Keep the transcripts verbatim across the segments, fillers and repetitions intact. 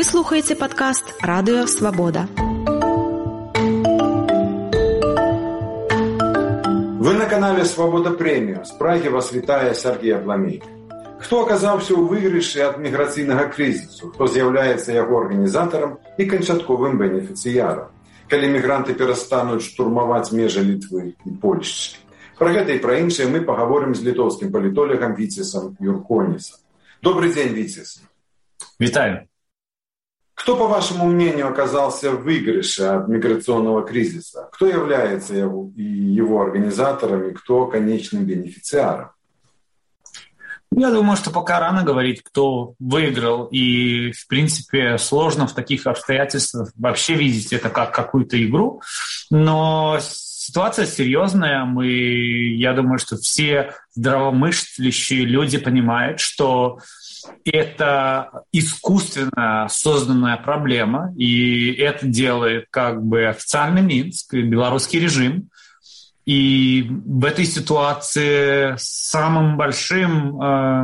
слухаеце падкаст «Радыё Свабода». Вы на канале «Свобода Премиум». З Прагі вас вітае Сергей Абламейка. Хто аказаўся ў выйгрышы ад міграцыйнага крызісу, хто з'яўляецца яго арганізатарам і канчатковым бенефіцыярам, калі мігранты перастануць штурмаваць межы Літвы і Польшчы. Пра гэта і пра іншае мы пагаворым з літоўскім палітолагам Віцесам Юрконісам. Добрый день, Вицес. Витаю. Кто, по вашему мнению, оказался в выигрыше от миграционного кризиса? Кто является его, его организатором и кто конечным бенефициаром? Я думаю, что пока рано говорить, кто выиграл. И, в принципе, сложно в таких обстоятельствах вообще видеть это как какую-то игру. Но ситуация серьезная. Мы, я думаю, что все здравомыслящие люди понимают, что это искусственно созданная проблема, и это делает как бы официальный Минск, белорусский режим. И в этой ситуации самым большим, э,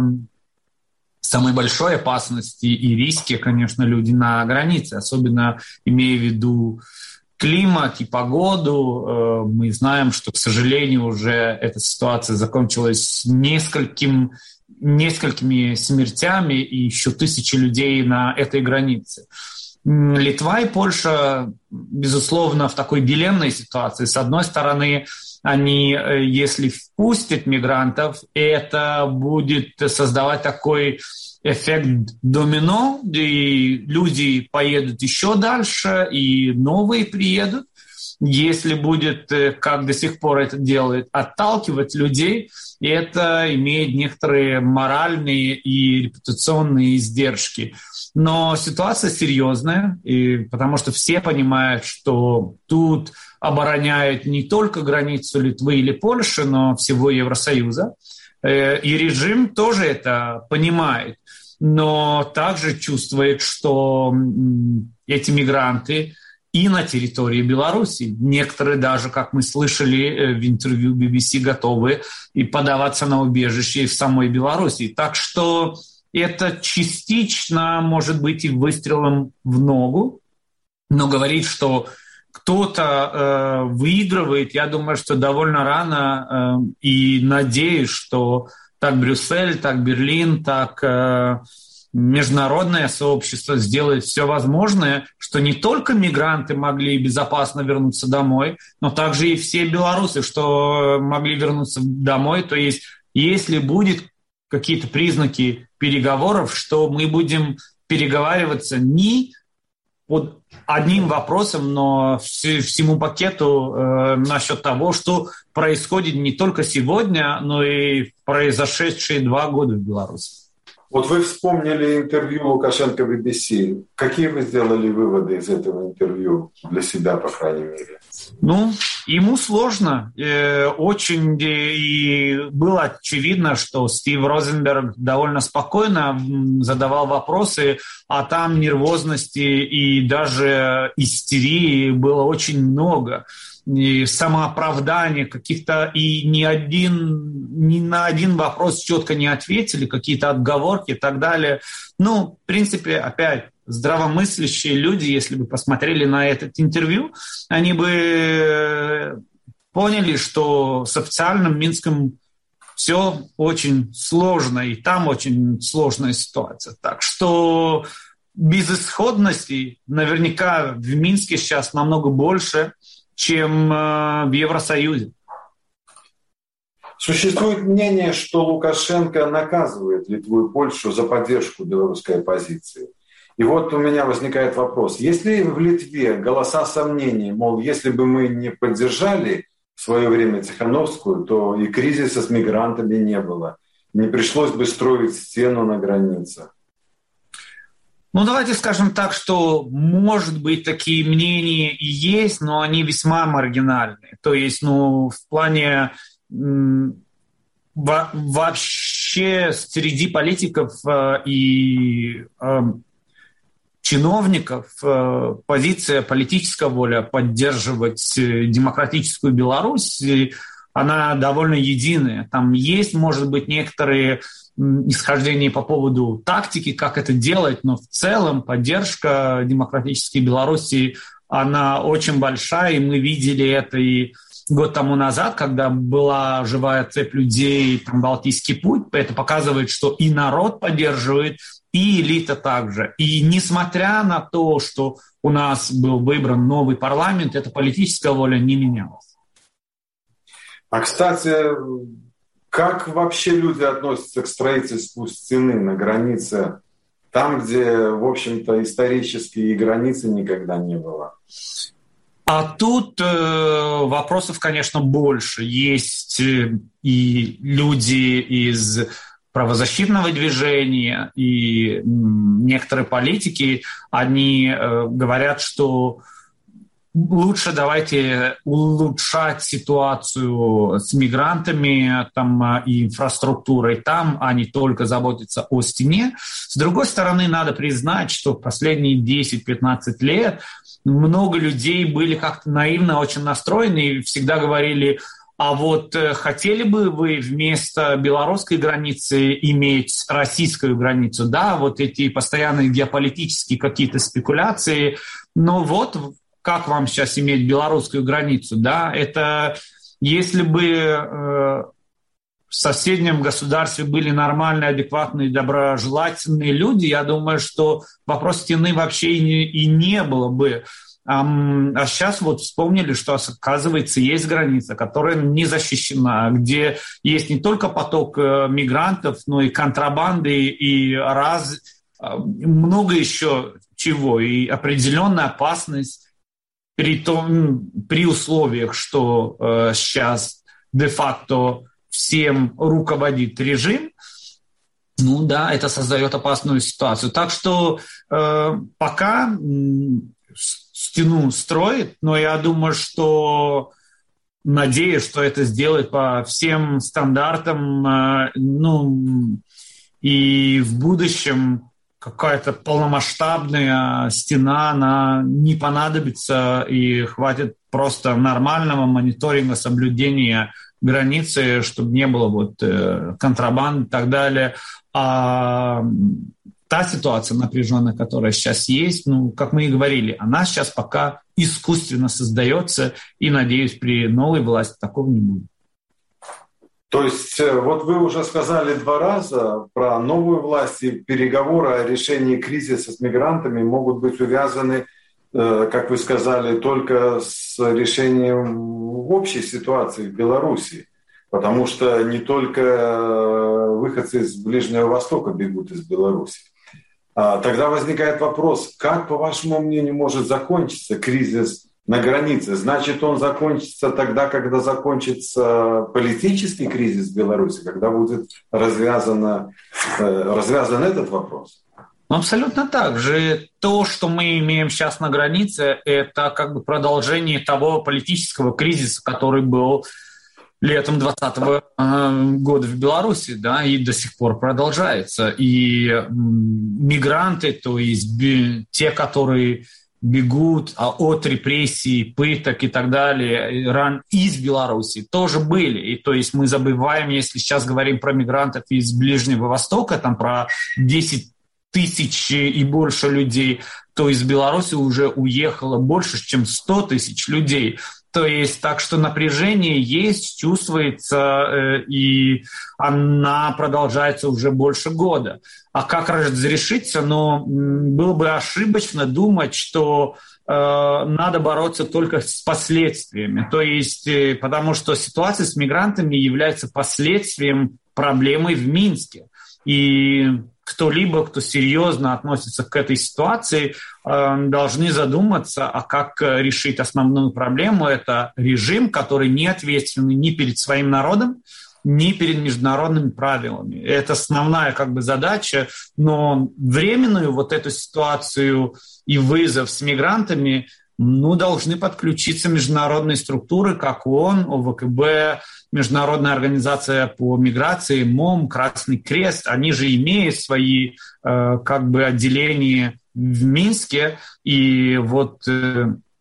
самой большой опасности и риски, конечно, люди на границе, особенно имея в виду климат и погоду. Э, мы знаем, что, к сожалению, уже эта ситуация закончилась нескольким несколькими смертями и еще тысячи людей на этой границе. Литва и Польша, безусловно, в такой дилеммной ситуации. С одной стороны, они, если впустят мигрантов, это будет создавать такой эффект домино, и люди поедут еще дальше, и новые приедут. Если будет, как до сих пор это делает, отталкивать людей, это имеет некоторые моральные и репутационные издержки. Но ситуация серьезная, и потому что все понимают, что тут обороняют не только границу Литвы или Польши, но всего Евросоюза. И режим тоже это понимает, но также чувствует, что эти мигранты и на территории Беларуси. Некоторые даже, как мы слышали в интервью би би си, готовы и подаваться на убежище и в самой Беларуси. Так что это частично может быть и выстрелом в ногу, но говорить, что кто-то э, выигрывает, я думаю, что довольно рано, э, и надеюсь, что так Брюссель, так Берлин, так Э, международное сообщество сделает все возможное, что не только мигранты могли безопасно вернуться домой, но также и все белорусы, что могли вернуться домой. То есть, если будут какие-то признаки переговоров, что мы будем переговариваться не под одним вопросом, но всему пакету э, насчет того, что происходит не только сегодня, но и произошедшие два года в Беларуси. Вот вы вспомнили интервью Лукашенко в би би си. Какие вы сделали выводы из этого интервью для себя, по крайней мере? Ну, ему сложно. Очень и было очевидно, что Стив Розенберг довольно спокойно задавал вопросы, а там нервозности и даже истерии было очень много. И самооправдания каких-то, и ни один, ни на один вопрос четко не ответили, какие-то отговорки и так далее. Ну, в принципе, опять, здравомыслящие люди, если бы посмотрели на это интервью, они бы поняли, что с официальным Минском все очень сложно, и там очень сложная ситуация. Так что безысходности наверняка в Минске сейчас намного больше, чем в Евросоюзе. Существует мнение, что Лукашенко наказывает Литву и Польшу за поддержку белорусской оппозиции. И вот у меня возникает вопрос. Если в Литве голоса сомнений, мол, если бы мы не поддержали в свое время Тихановскую, то и кризиса с мигрантами не было. Не пришлось бы строить стену на границах. Ну, давайте скажем так, что, может быть, такие мнения и есть, но они весьма маргинальные. То есть, ну, в плане м- во- вообще среди политиков э, и э, чиновников э, позиция, политическая воля поддерживать демократическую Беларусь, она довольно единая. Там есть, может быть, некоторые исхождения по поводу тактики, как это делать, но в целом поддержка демократической Белоруссии, она очень большая, и мы видели это и год тому назад, когда была живая цепь людей, там, Балтийский путь, это показывает, что и народ поддерживает, и элита также. И несмотря на то, что у нас был выбран новый парламент, эта политическая воля не менялась. А, кстати, как вообще люди относятся к строительству стены на границе, там, где, в общем-то, исторически и границы никогда не было? А тут э, вопросов, конечно, больше. Есть э, и люди из правозащитного движения, и м, некоторые политики, они э, говорят, что лучше давайте улучшать ситуацию с мигрантами там, и инфраструктурой там, а не только заботиться о стене. С другой стороны, надо признать, что в последние десять-пятнадцать лет много людей были как-то наивно очень настроены и всегда говорили: а вот хотели бы вы вместо белорусской границы иметь российскую границу? Да, вот эти постоянные геополитические какие-то спекуляции. Но вот как вам сейчас иметь белорусскую границу? Да, это если бы э, в соседнем государстве были нормальные, адекватные, доброжелательные люди, я думаю, что вопрос стены вообще и не, и не было бы. А, а сейчас вот вспомнили, что, оказывается, есть граница, которая не защищена, где есть не только поток мигрантов, но и контрабанды, и раз, много еще чего, и определенная опасность. При, том, при условиях, что э, сейчас де-факто всем руководит режим, ну да, это создает опасную ситуацию. Так что э, пока э, стену строит, но я думаю, что надеюсь, что это сделает по всем стандартам, э, ну и в будущем какая-то полномасштабная стена, она не понадобится, и хватит просто нормального мониторинга, соблюдения границы, чтобы не было вот контрабанды и так далее. А та ситуация напряженная, которая сейчас есть, ну, как мы и говорили, она сейчас пока искусственно создается, и, надеюсь, при новой власти такого не будет. То есть вот вы уже сказали два раза про новую власть, и переговоры о решении кризиса с мигрантами могут быть увязаны, как вы сказали, только с решением общей ситуации в Беларуси. Потому что не только выходцы из Ближнего Востока бегут из Беларуси. Тогда возникает вопрос, как, по вашему мнению, может закончиться кризис на границе? Значит, он закончится тогда, когда закончится политический кризис в Беларуси, когда будет развязано, развязан этот вопрос? Абсолютно так же. То, что мы имеем сейчас на границе, это как бы продолжение того политического кризиса, который был летом двадцатого года в Беларуси, да, и до сих пор продолжается. И мигранты, то есть те, которые бегут от репрессий, пыток и так далее, ран из Беларуси, тоже были. И то есть мы забываем, если сейчас говорим про мигрантов из Ближнего Востока, там про десять тысяч и больше людей, то из Беларуси уже уехало больше, чем сто тысяч людей. То есть так что напряжение есть, чувствуется, э, и она продолжается уже больше года. А как разрешиться? Ну, было бы ошибочно думать, что э, надо бороться только с последствиями. То есть, э, потому что ситуация с мигрантами является последствием проблемы в Минске. И кто-либо, кто серьезно относится к этой ситуации, должны задуматься, а как решить основную проблему. Это режим, который не ответственный ни перед своим народом, ни перед международными правилами. Это основная как бы задача, но временную вот эту ситуацию и вызов с мигрантами ну, должны подключиться международные структуры, как ООН, ОВКБ, Международная организация по миграции, МОМ, Красный Крест. Они же имеют свои э, как бы отделения в Минске. И вот э,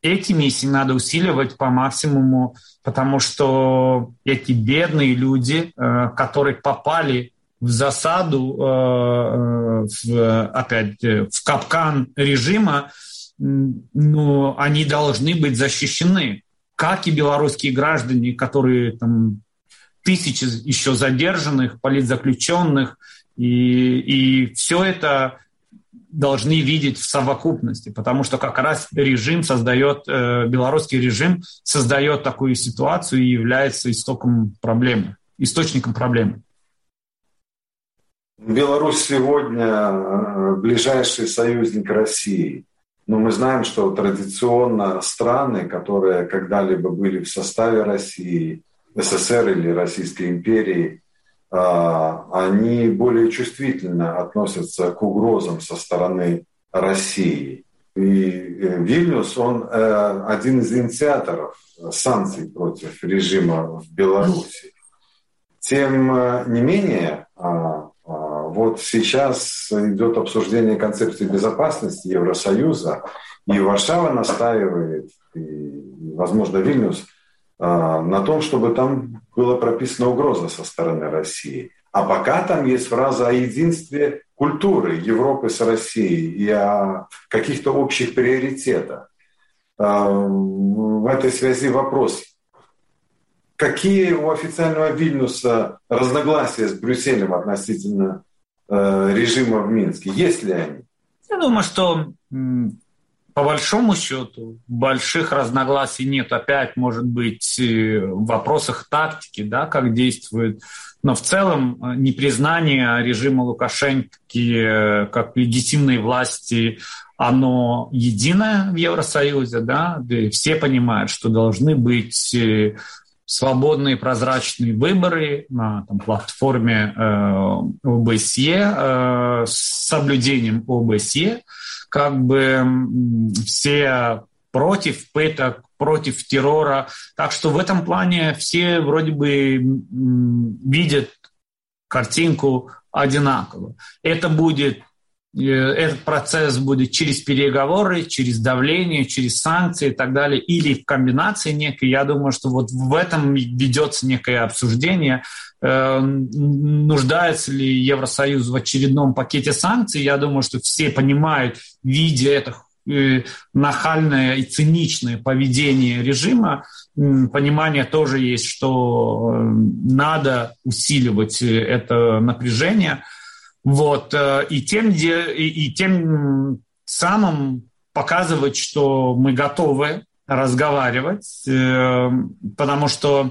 эти миссии надо усиливать по максимуму, потому что эти бедные люди, которые попали в засаду, в, опять, в капкан режима, ну, они должны быть защищены, как и белорусские граждане, которые там тысячи еще задержанных, политзаключенных, и, и все это должны видеть в совокупности, потому что как раз режим создает, э, белорусский режим создает такую ситуацию и является истоком проблемы, источником проблемы. Беларусь сегодня ближайший союзник России. Но мы знаем, что традиционно страны, которые когда-либо были в составе России, СССР или Российской империи, они более чувствительно относятся к угрозам со стороны России. И Вильнюс, он один из инициаторов санкций против режима в Беларуси. Тем не менее, вот сейчас идет обсуждение концепции безопасности Евросоюза, и Варшава настаивает, и, возможно, Вильнюс, на том, чтобы там была прописана угроза со стороны России. А пока там есть фраза о единстве культуры Европы с Россией и о каких-то общих приоритетах. В этой связи вопрос. Какие у официального Вильнюса разногласия с Брюсселем относительно режима в Минске? Есть ли они? Я думаю, что по большому счету больших разногласий нет. Опять, может быть, в вопросах тактики, да, как действует. Но в целом непризнание режима Лукашенко как легитимной власти, оно единое в Евросоюзе. Да? Все понимают, что должны быть свободные прозрачные выборы на там, платформе э, ОБСЕ э, с соблюдением ОБСЕ. Как бы все против пыток, против террора. Так что в этом плане все вроде бы видят картинку одинаково. Это будет, этот процесс будет через переговоры, через давление, через санкции и так далее, или в комбинации некой. Я думаю, что вот в этом ведется некое обсуждение. Нуждается ли Евросоюз в очередном пакете санкций? Я думаю, что все понимают, видя это нахальное и циничное поведение режима, понимание тоже есть, что надо усиливать это напряжение. Вот. И, тем, и тем самым показывать, что мы готовы разговаривать, потому что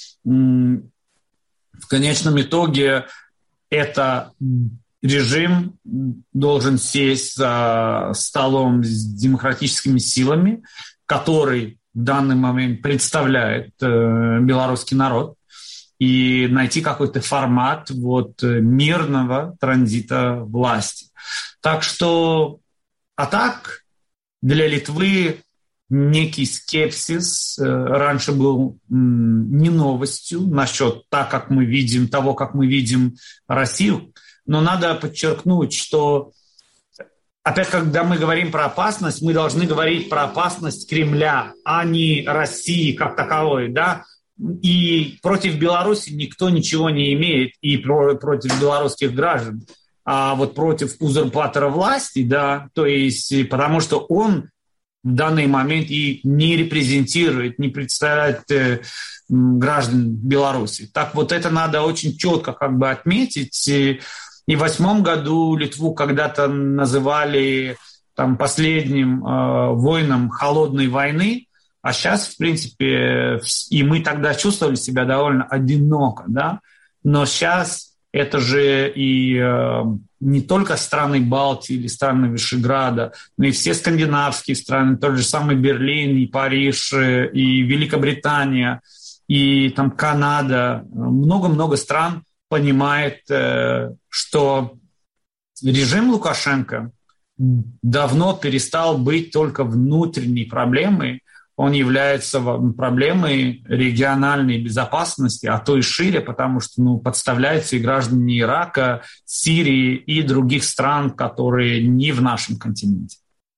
в конечном итоге это режим должен сесть за столом с демократическими силами, который в данный момент представляет белорусский народ, и найти какой-то формат вот, мирного транзита власти. Так что, а так, для Литвы некий скепсис раньше был не новостью насчет так, как мы видим, того, как мы видим Россию. Но надо подчеркнуть, что опять, когда мы говорим про опасность, мы должны говорить про опасность Кремля, а не России как таковой, да. И против Беларуси никто ничего не имеет, и про, против белорусских граждан, а вот против узурпатора власти, да, то есть потому что он в данный момент и не репрезентирует, не представляет э, граждан Беларуси. Так вот это надо очень четко как бы отметить. И, и в восьмом году Литву когда-то называли там, последним э, воином холодной войны, а сейчас, в принципе, и мы тогда чувствовали себя довольно одиноко, да, но сейчас это же и э, не только страны Балтии или страны Вишеграда, но и все скандинавские страны, тот же самый Берлин, и Париж, и Великобритания, и там Канада, много-много стран понимает, э, что режим Лукашенко давно перестал быть только внутренней проблемой, он является проблемой региональной безопасности, а то и шире, потому что ну, подставляются и граждане Ирака, Сирии и других стран, которые не в нашем континенте.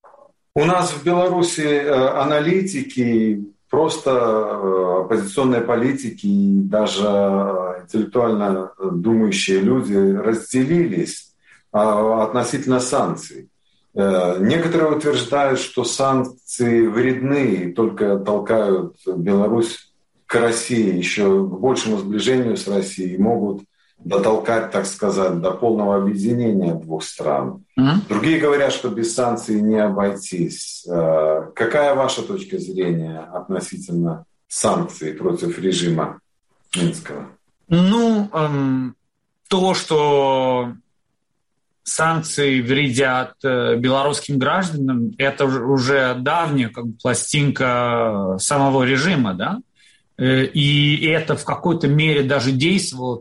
У нас в Беларуси аналитики, просто оппозиционные политики и даже интеллектуально думающие люди разделились относительно санкций. Некоторые утверждают, что санкции вредны и только толкают Беларусь к России, еще к большему сближению с Россией, могут дотолкать, так сказать, до полного объединения двух стран. Mm-hmm. Другие говорят, что без санкций не обойтись. Какая ваша точка зрения относительно санкций против режима Минского? Ну, эм, то, что санкции вредят белорусским гражданам, это уже давняя как бы, пластинка самого режима, да? И это в какой-то мере даже действовало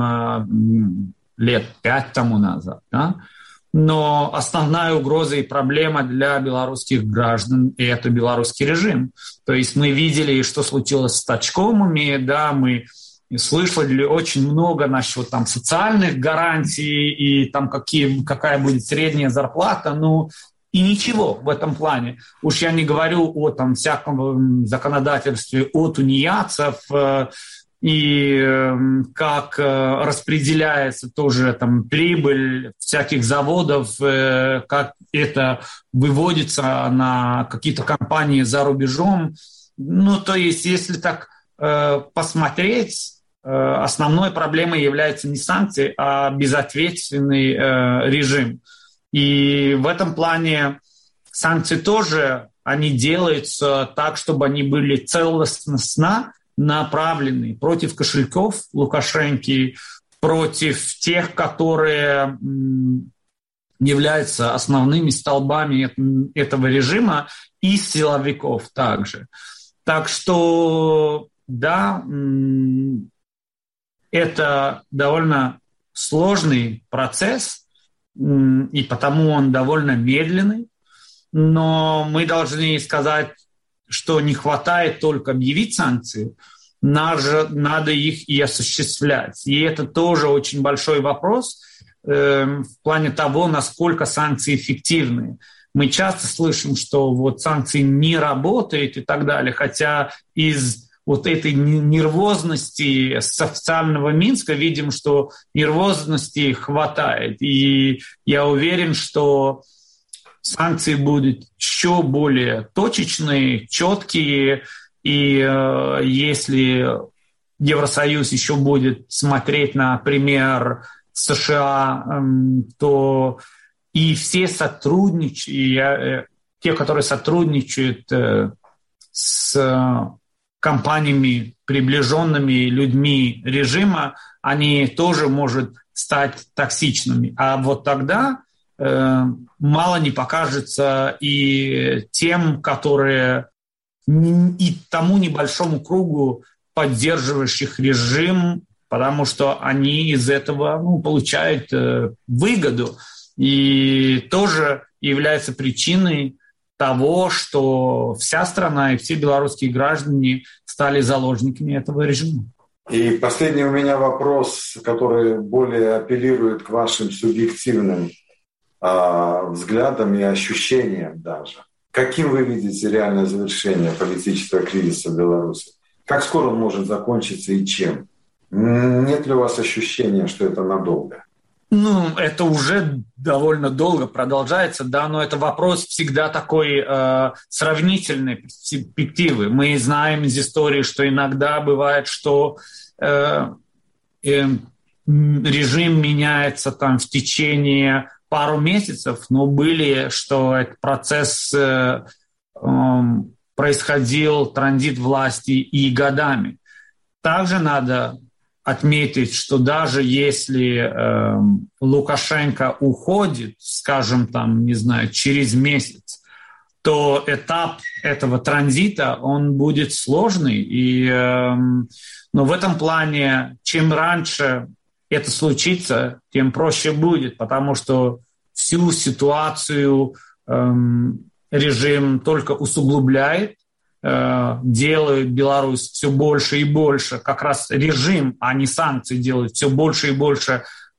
там лет пять тому назад. Да? Но основная угроза и проблема для белорусских граждан – это белорусский режим. То есть мы видели, что случилось с Точкомами, да, мы слышали очень много насчет там, социальных гарантий и там, какие, какая будет средняя зарплата. Ну, и ничего в этом плане. Уж я не говорю о там, всяком законодательстве о тунеядцев э, и э, как э, распределяется тоже там, прибыль всяких заводов, э, как это выводится на какие-то компании за рубежом. Ну, то есть, если так э, посмотреть, э, основной проблемой является не санкции, а безответственный э, режим. И в этом плане санкции тоже, они делаются так, чтобы они были целостно направлены против кошельков Лукашенко, против тех, которые являются основными столбами этого режима, и силовиков также. Так что, да, это довольно сложный процесс, и потому он довольно медленный, но мы должны сказать, что не хватает только объявить санкции, надо, надо их и осуществлять. И это тоже очень большой вопрос э, в плане того, насколько санкции эффективны. Мы часто слышим, что вот санкции не работают и так далее, хотя из вот этой нервозности с официального Минска видим, что нервозности хватает. И я уверен, что санкции будут еще более точечные, четкие. И э, если Евросоюз еще будет смотреть на пример США, э, то и все сотрудничают, те, которые сотрудничают э, с компаниями, приближенными людьми режима, они тоже могут стать токсичными. А вот тогда э, мало не покажется и тем, которые и тому небольшому кругу поддерживающих режим, потому что они из этого ну, получают э, выгоду. И тоже является причиной того, что вся страна и все белорусские граждане стали заложниками этого режима. И последний у меня вопрос, который более апеллирует к вашим субъективным э, взглядам и ощущениям даже. Каким вы видите реальное завершение политического кризиса в Беларуси? Как скоро он может закончиться и чем? Нет ли у вас ощущения, что это надолго? Ну, это уже довольно долго продолжается, да, но это вопрос всегда такой э, сравнительной перспективы. Мы знаем из истории, что иногда бывает, что э, э, режим меняется там в течение пару месяцев, но были, что этот процесс э, э, происходил, транзит власти и годами. Также надо отметить, что даже если э, Лукашенко уходит, скажем, там, не знаю, через месяц, то этап этого транзита, он будет сложный. И, э, но в этом плане, чем раньше это случится, тем проще будет, потому что всю ситуацию э, режим только усугубляет, делают Беларусь все больше и больше, как раз режим, а не санкции делают все больше и больше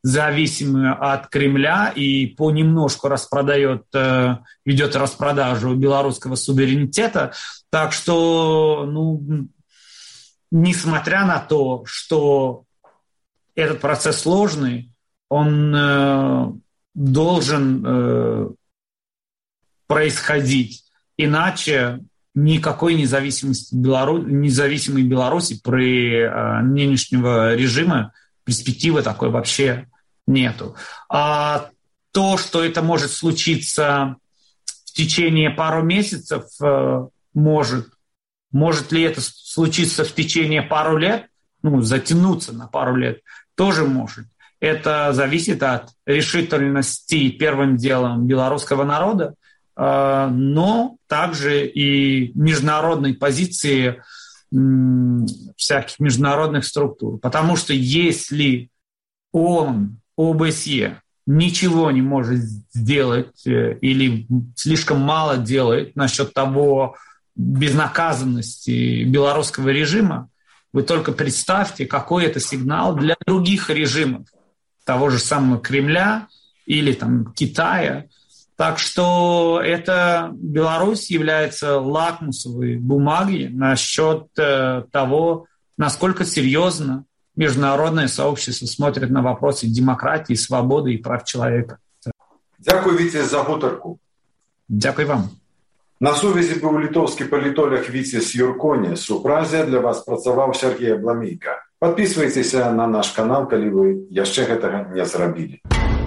зависимы от Кремля и понемножку распродает, ведет распродажу белорусского суверенитета. Так что, ну, несмотря на то, что этот процесс сложный, он э, должен э, происходить. Иначе никакой независимости Белору... независимой Беларуси при э, нынешнего режима перспективы такой вообще нету. А то, что это может случиться в течение пару месяцев, э, может. Может ли это случиться в течение пару лет? Ну, затянуться на пару лет тоже может. Это зависит от решительности, первым делом, белорусского народа, э, но также и международной позиции э, всяких международных структур. Потому что если ООН, ОБСЕ ничего не может сделать э, или слишком мало делает насчет того, безнаказанности белорусского режима, вы только представьте, какой это сигнал для других режимов, того же самого Кремля или там, Китая. Так что это Беларусь является лакмусовой бумагой насчет э, того, насколько серьезно международное сообщество смотрит на вопросы демократии, свободы и прав человека. Дякую, Витя, за гутарку. Дякую вам. На сувязі быў літоўскі палітолог Віцес Юрконіс. У Празе для вас працаваў Сергей Абламейка. Подписывайтеся на наш канал, калі вы яшчэ гэтага не зрабілі.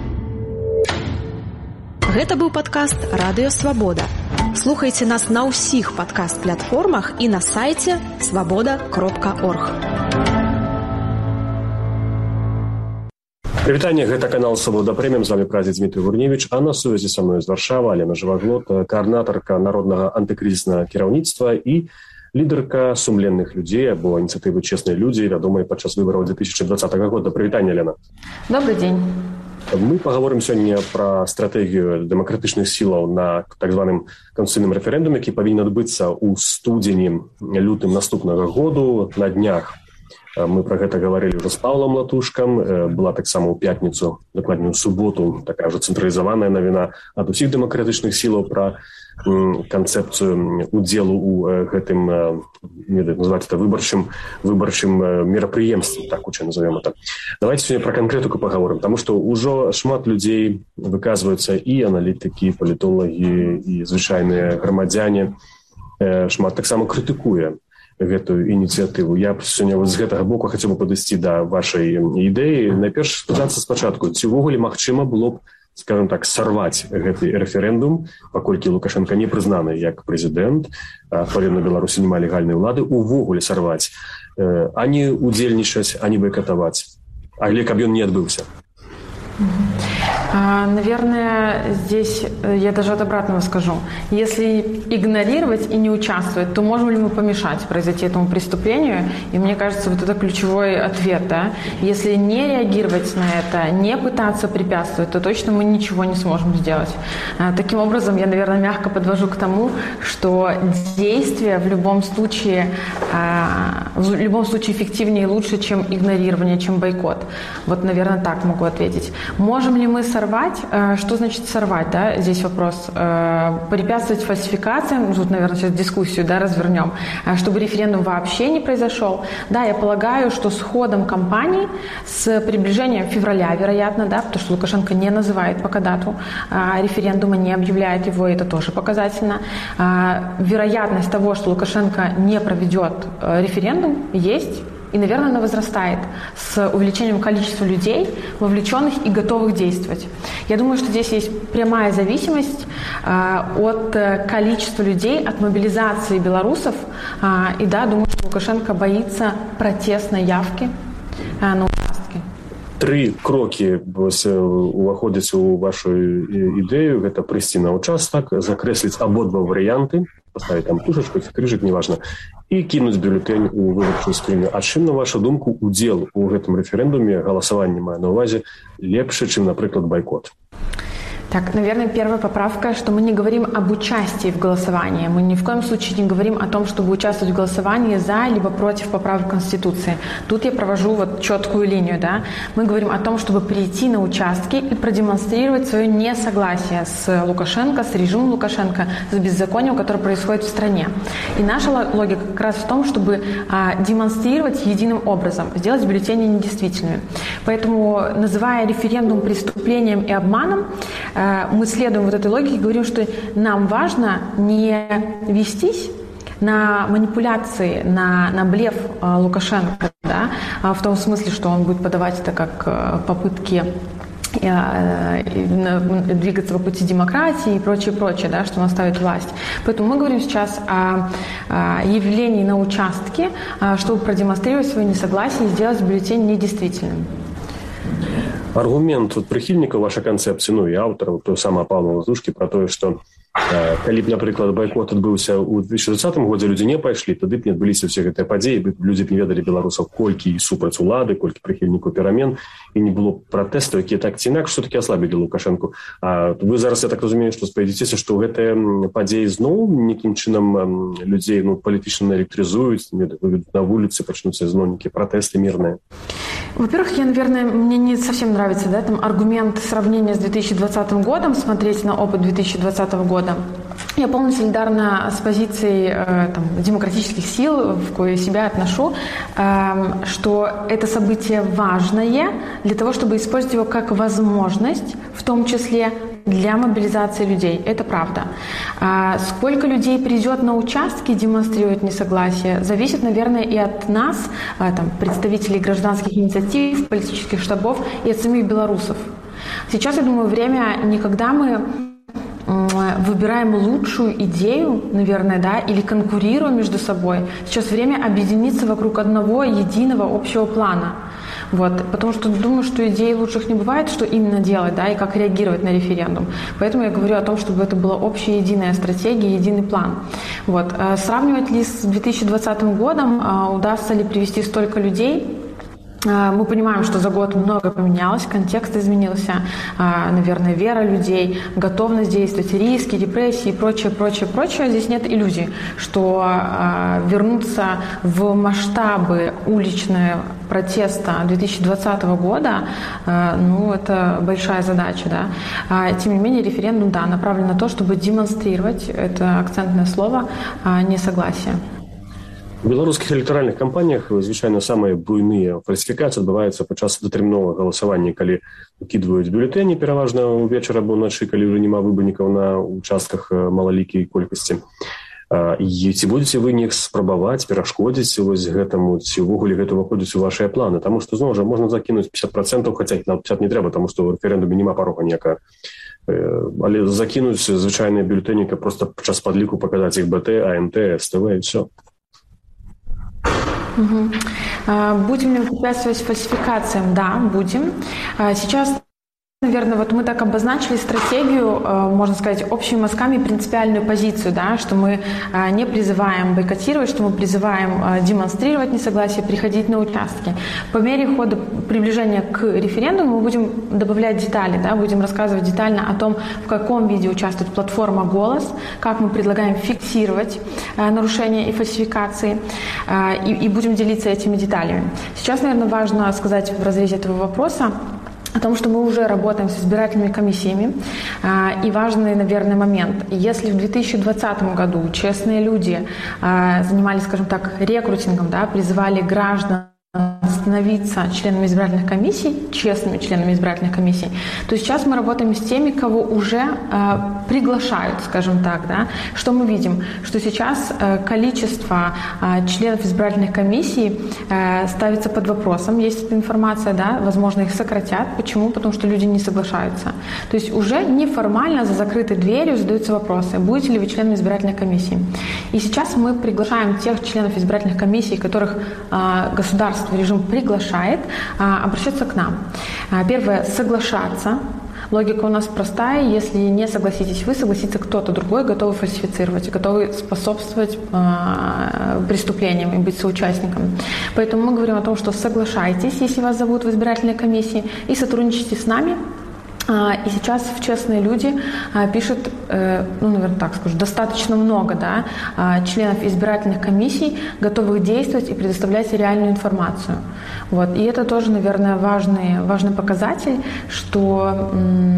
Гэта быў падкаст «Радыё Свабода». Слухайце нас на ўсіх падкаст-платформах і на сайце свабода кропка орг. Прывітанне, гэта канал «Свабода Прэміум», з вами прадзед Дмітрий Гурневіч, а на сувязі са мной з Варшавы Алена Жываглот, каардынатарка народнага антыкрызіснага кіраўніцтва і лідарка сумленных людзей або ініцыятывы «Честные люди», вядомай падчас выбараў две тысячи двадцатого года. Прывітанне, Алена. Добрый день. Мы паговорым сёння пра стратэгію дэмакратычных сілаў на так званым канстытуцыйным рэферэндуме, які павінен адбыцца ў студзені лютым наступнага году. На днях мы про гэта гаварылі ўжо з Паўлам Латушкам. Была таксама ў пятніцу, дакладней у суботу, такая ўжо цэнтралізаваная навіна ад усіх дэмакратычных сілаў пра канцэпцыю удзелу ў гэтым, не ведаю, называць это выбарчым, выбарчым мерапрыемствам, так хутчэй назовем это. Давайте сёння пра канкрэтыку паговорым, таму што ўжо шмат людзей выказваюцца, і аналітыкі, і палітолагі, і звычайныя грамадзяне, шмат таксама крытыкуе гэтую ініцыятыву. Я сёння з гэтага боку хацеў бы падысці да вашай ідэі. Найперш спытацца спачатку, ці ўвогуле магчыма было б, скажем так, сарваць гэты рэферэндум, паколькі Лукашенко не прызнаны як прэзідэнт, адпаведна Беларусі няма легальнай улады, увогуле сарваць, а не удзельнічаць, а не байкатаваць, але каб ён не адбыўся. Наверное, здесь я даже от обратного скажу. Если игнорировать и не участвовать, то можем ли мы помешать произойти этому преступлению? И мне кажется, вот это ключевой ответ. Да? Если не реагировать на это, не пытаться препятствовать, то точно мы ничего не сможем сделать. Таким образом, я, наверное, мягко подвожу к тому, что действие в любом случае, в любом случае эффективнее и лучше, чем игнорирование, чем бойкот. Вот, наверное, так могу ответить. Можем ли мы сорвать? Что значит сорвать? Да? Здесь вопрос. Препятствовать фальсификациям, тут, наверное, сейчас дискуссию, да, развернем, чтобы референдум вообще не произошел. Да, я полагаю, что с ходом кампании, с приближением февраля, вероятно, да, потому что Лукашенко не называет пока дату референдума, не объявляет его, это тоже показательно. Вероятность того, что Лукашенко не проведет референдум, есть. И, наверное, она возрастает с увеличением количества людей, вовлеченных и готовых действовать. Я думаю, что здесь есть прямая зависимость э, от количества людей, от мобилизации белорусов. Э, и да, думаю, что Лукашенко боится протестной явки э, на участке. Три крокі уваходзяць у вашу ідэю. Гэта прыйсці на участак, закрэсліць абодва варыянты, поставить там тушечку, крыжик, неважно, и кинуть бюллетень у выборчую скрыню. А чым, на вашу думку, удзел у гэтым рэферэндуме, галасаванне мае на ўвазе, лепшы, чым, напрыклад, байкот? Так, наверное, первая поправка, что мы не говорим об участии в голосовании. Мы ни в коем случае не говорим о том, чтобы участвовать в голосовании за либо против поправок Конституции. Тут я провожу вот четкую линию, да. Мы говорим о том, чтобы прийти на участки и продемонстрировать свое несогласие с Лукашенко, с режимом Лукашенко, с беззаконием, которое происходит в стране. И наша логика как раз в том, чтобы а, демонстрировать единым образом, сделать бюллетени недействительными. Поэтому, называя референдум преступлением и обманом, мы следуем вот этой логике, говорим, что нам важно не вестись на манипуляции, на, на блеф Лукашенко, да, в том смысле, что он будет подавать это как попытки двигаться по пути демократии и прочее, прочее, да, что он оставит власть. Поэтому мы говорим сейчас о, о явлении на участке, чтобы продемонстрировать свое несогласие и сделать бюллетень недействительным. Аргумент вот прыхільнікаў вашай канцэпцыі, ну і аўтараў той самай Павла Лазушкі пра тое, што э, калі б, напрыклад, байкот адбыўся ў две тысячи двадцатым годзе, людзі не пайшлі, тады б не адбыліся ўсе гэтыя падзеі, людзі б не ведалі беларусаў, колькі і супраць улады, колькі прыхільнікаў перамен, і не было пратэстаў, якія так ці інакш все-таки аслабілі Лукашэнку. А вы зараз, я так разумею, што спадзяцеся, што гэтыя падзеі зноў нейкім чынам людзей ну, палітычна наэлектрызуюць, выведуць на вуліцы, пачнуцца зноў нейкія пратэсты мірныя. Во-первых, я, наверное, мне не совсем нравится, да, там аргумент сравнения с две тысячи двадцатым годом, смотреть на опыт две тысячи двадцатого года. Я полностью солидарна с позицией э, там, демократических сил, в кое себя отношу, э, что это событие важное для того, чтобы использовать его как возможность, в том числе для мобилизации людей. Это правда. А сколько людей придет на участки демонстрировать несогласие, зависит, наверное, и от нас, там, представителей гражданских инициатив, политических штабов, и от самих белорусов. Сейчас, я думаю, время не когда мы выбираем лучшую идею, наверное, да, или конкурируем между собой. Сейчас время объединиться вокруг одного единого общего плана. Вот, потому что думаю, что идей лучших не бывает, что именно делать, да, и как реагировать на референдум. Поэтому я говорю о том, чтобы это была общая единая стратегия, единый план. Вот. Сравнивать ли с две тысячи двадцатым годом, удастся ли привести столько людей? Мы понимаем, что за год много поменялось, контекст изменился, наверное, вера людей, готовность действовать, риски, репрессии и прочее, прочее, прочее. Здесь нет иллюзий, что вернуться в масштабы уличного протеста две тысячи двадцатого года, ну, это большая задача, да. Тем не менее, референдум, да, направлен на то, чтобы демонстрировать, это акцентное слово, несогласие. У беларускіх электаральных кампаніях звычайна самыя буйныя фальсіфікацыі адбываюцца падчас датэрміновага галасавання, калі выкідваюць бюлетэні пераважна ўвечары або ўначы, калі ўжо няма выбарнікаў на участках малалікай колькасці. І ці будзеце вы неяк спрабаваць перашкодзіць вось гэтаму, ці ўвогуле гэта ўваходзіць у вашыя планы? Таму што зноў жа можна закінуць пятьдесят процентов, хаця на пятьдесят не трэба, таму што ў рэферэндуме няма парога ніякага. Але закінуць звычайныя бюлетэні, каб проста падчас падліку паказаць іх БТ, АМТ, СТВ і ўсё. Угу. Будем ли препятствовать фальсификациям? Да, будем. Сейчас, наверное, вот мы так обозначили стратегию, можно сказать, общими мазками принципиальную позицию, да, что мы не призываем бойкотировать, что мы призываем демонстрировать несогласие, приходить на участки. По мере хода приближения к референдуму мы будем добавлять детали, да, будем рассказывать детально о том, в каком виде участвует платформа «Голос», как мы предлагаем фиксировать нарушения и фальсификации, и, и будем делиться этими деталями. Сейчас, наверное, важно сказать в разрезе этого вопроса о том, что мы уже работаем с избирательными комиссиями. И важный, наверное, момент. Если в две тысячи двадцатом году честные люди занимались, скажем так, рекрутингом, да, призывали граждан становиться членами избирательных комиссий, честными членами избирательных комиссий, то сейчас мы работаем с теми, кого уже э, приглашают, скажем так, да. Что мы видим? Что сейчас э, количество э, членов избирательных комиссий э, ставится под вопросом. Есть эта информация, да, возможно, их сократят. Почему? Потому что люди не соглашаются. То есть уже неформально за закрытой дверью задаются вопросы, будете ли вы членом избирательной комиссии. И сейчас мы приглашаем тех членов избирательных комиссий, которых э, государство режим приглашает, обращаться к нам. Первое – соглашаться. Логика у нас простая. Если не согласитесь вы, согласится кто-то другой, готовый фальсифицировать, готовый способствовать преступлениям и быть соучастником. Поэтому мы говорим о том, что соглашайтесь, если вас зовут в избирательной комиссии, и сотрудничайте с нами И сейчас в «Честные люди» пишут, ну, наверное, так скажу, достаточно много, да, членов избирательных комиссий, готовых действовать и предоставлять реальную информацию. Вот. И это тоже, наверное, важный, важный показатель, что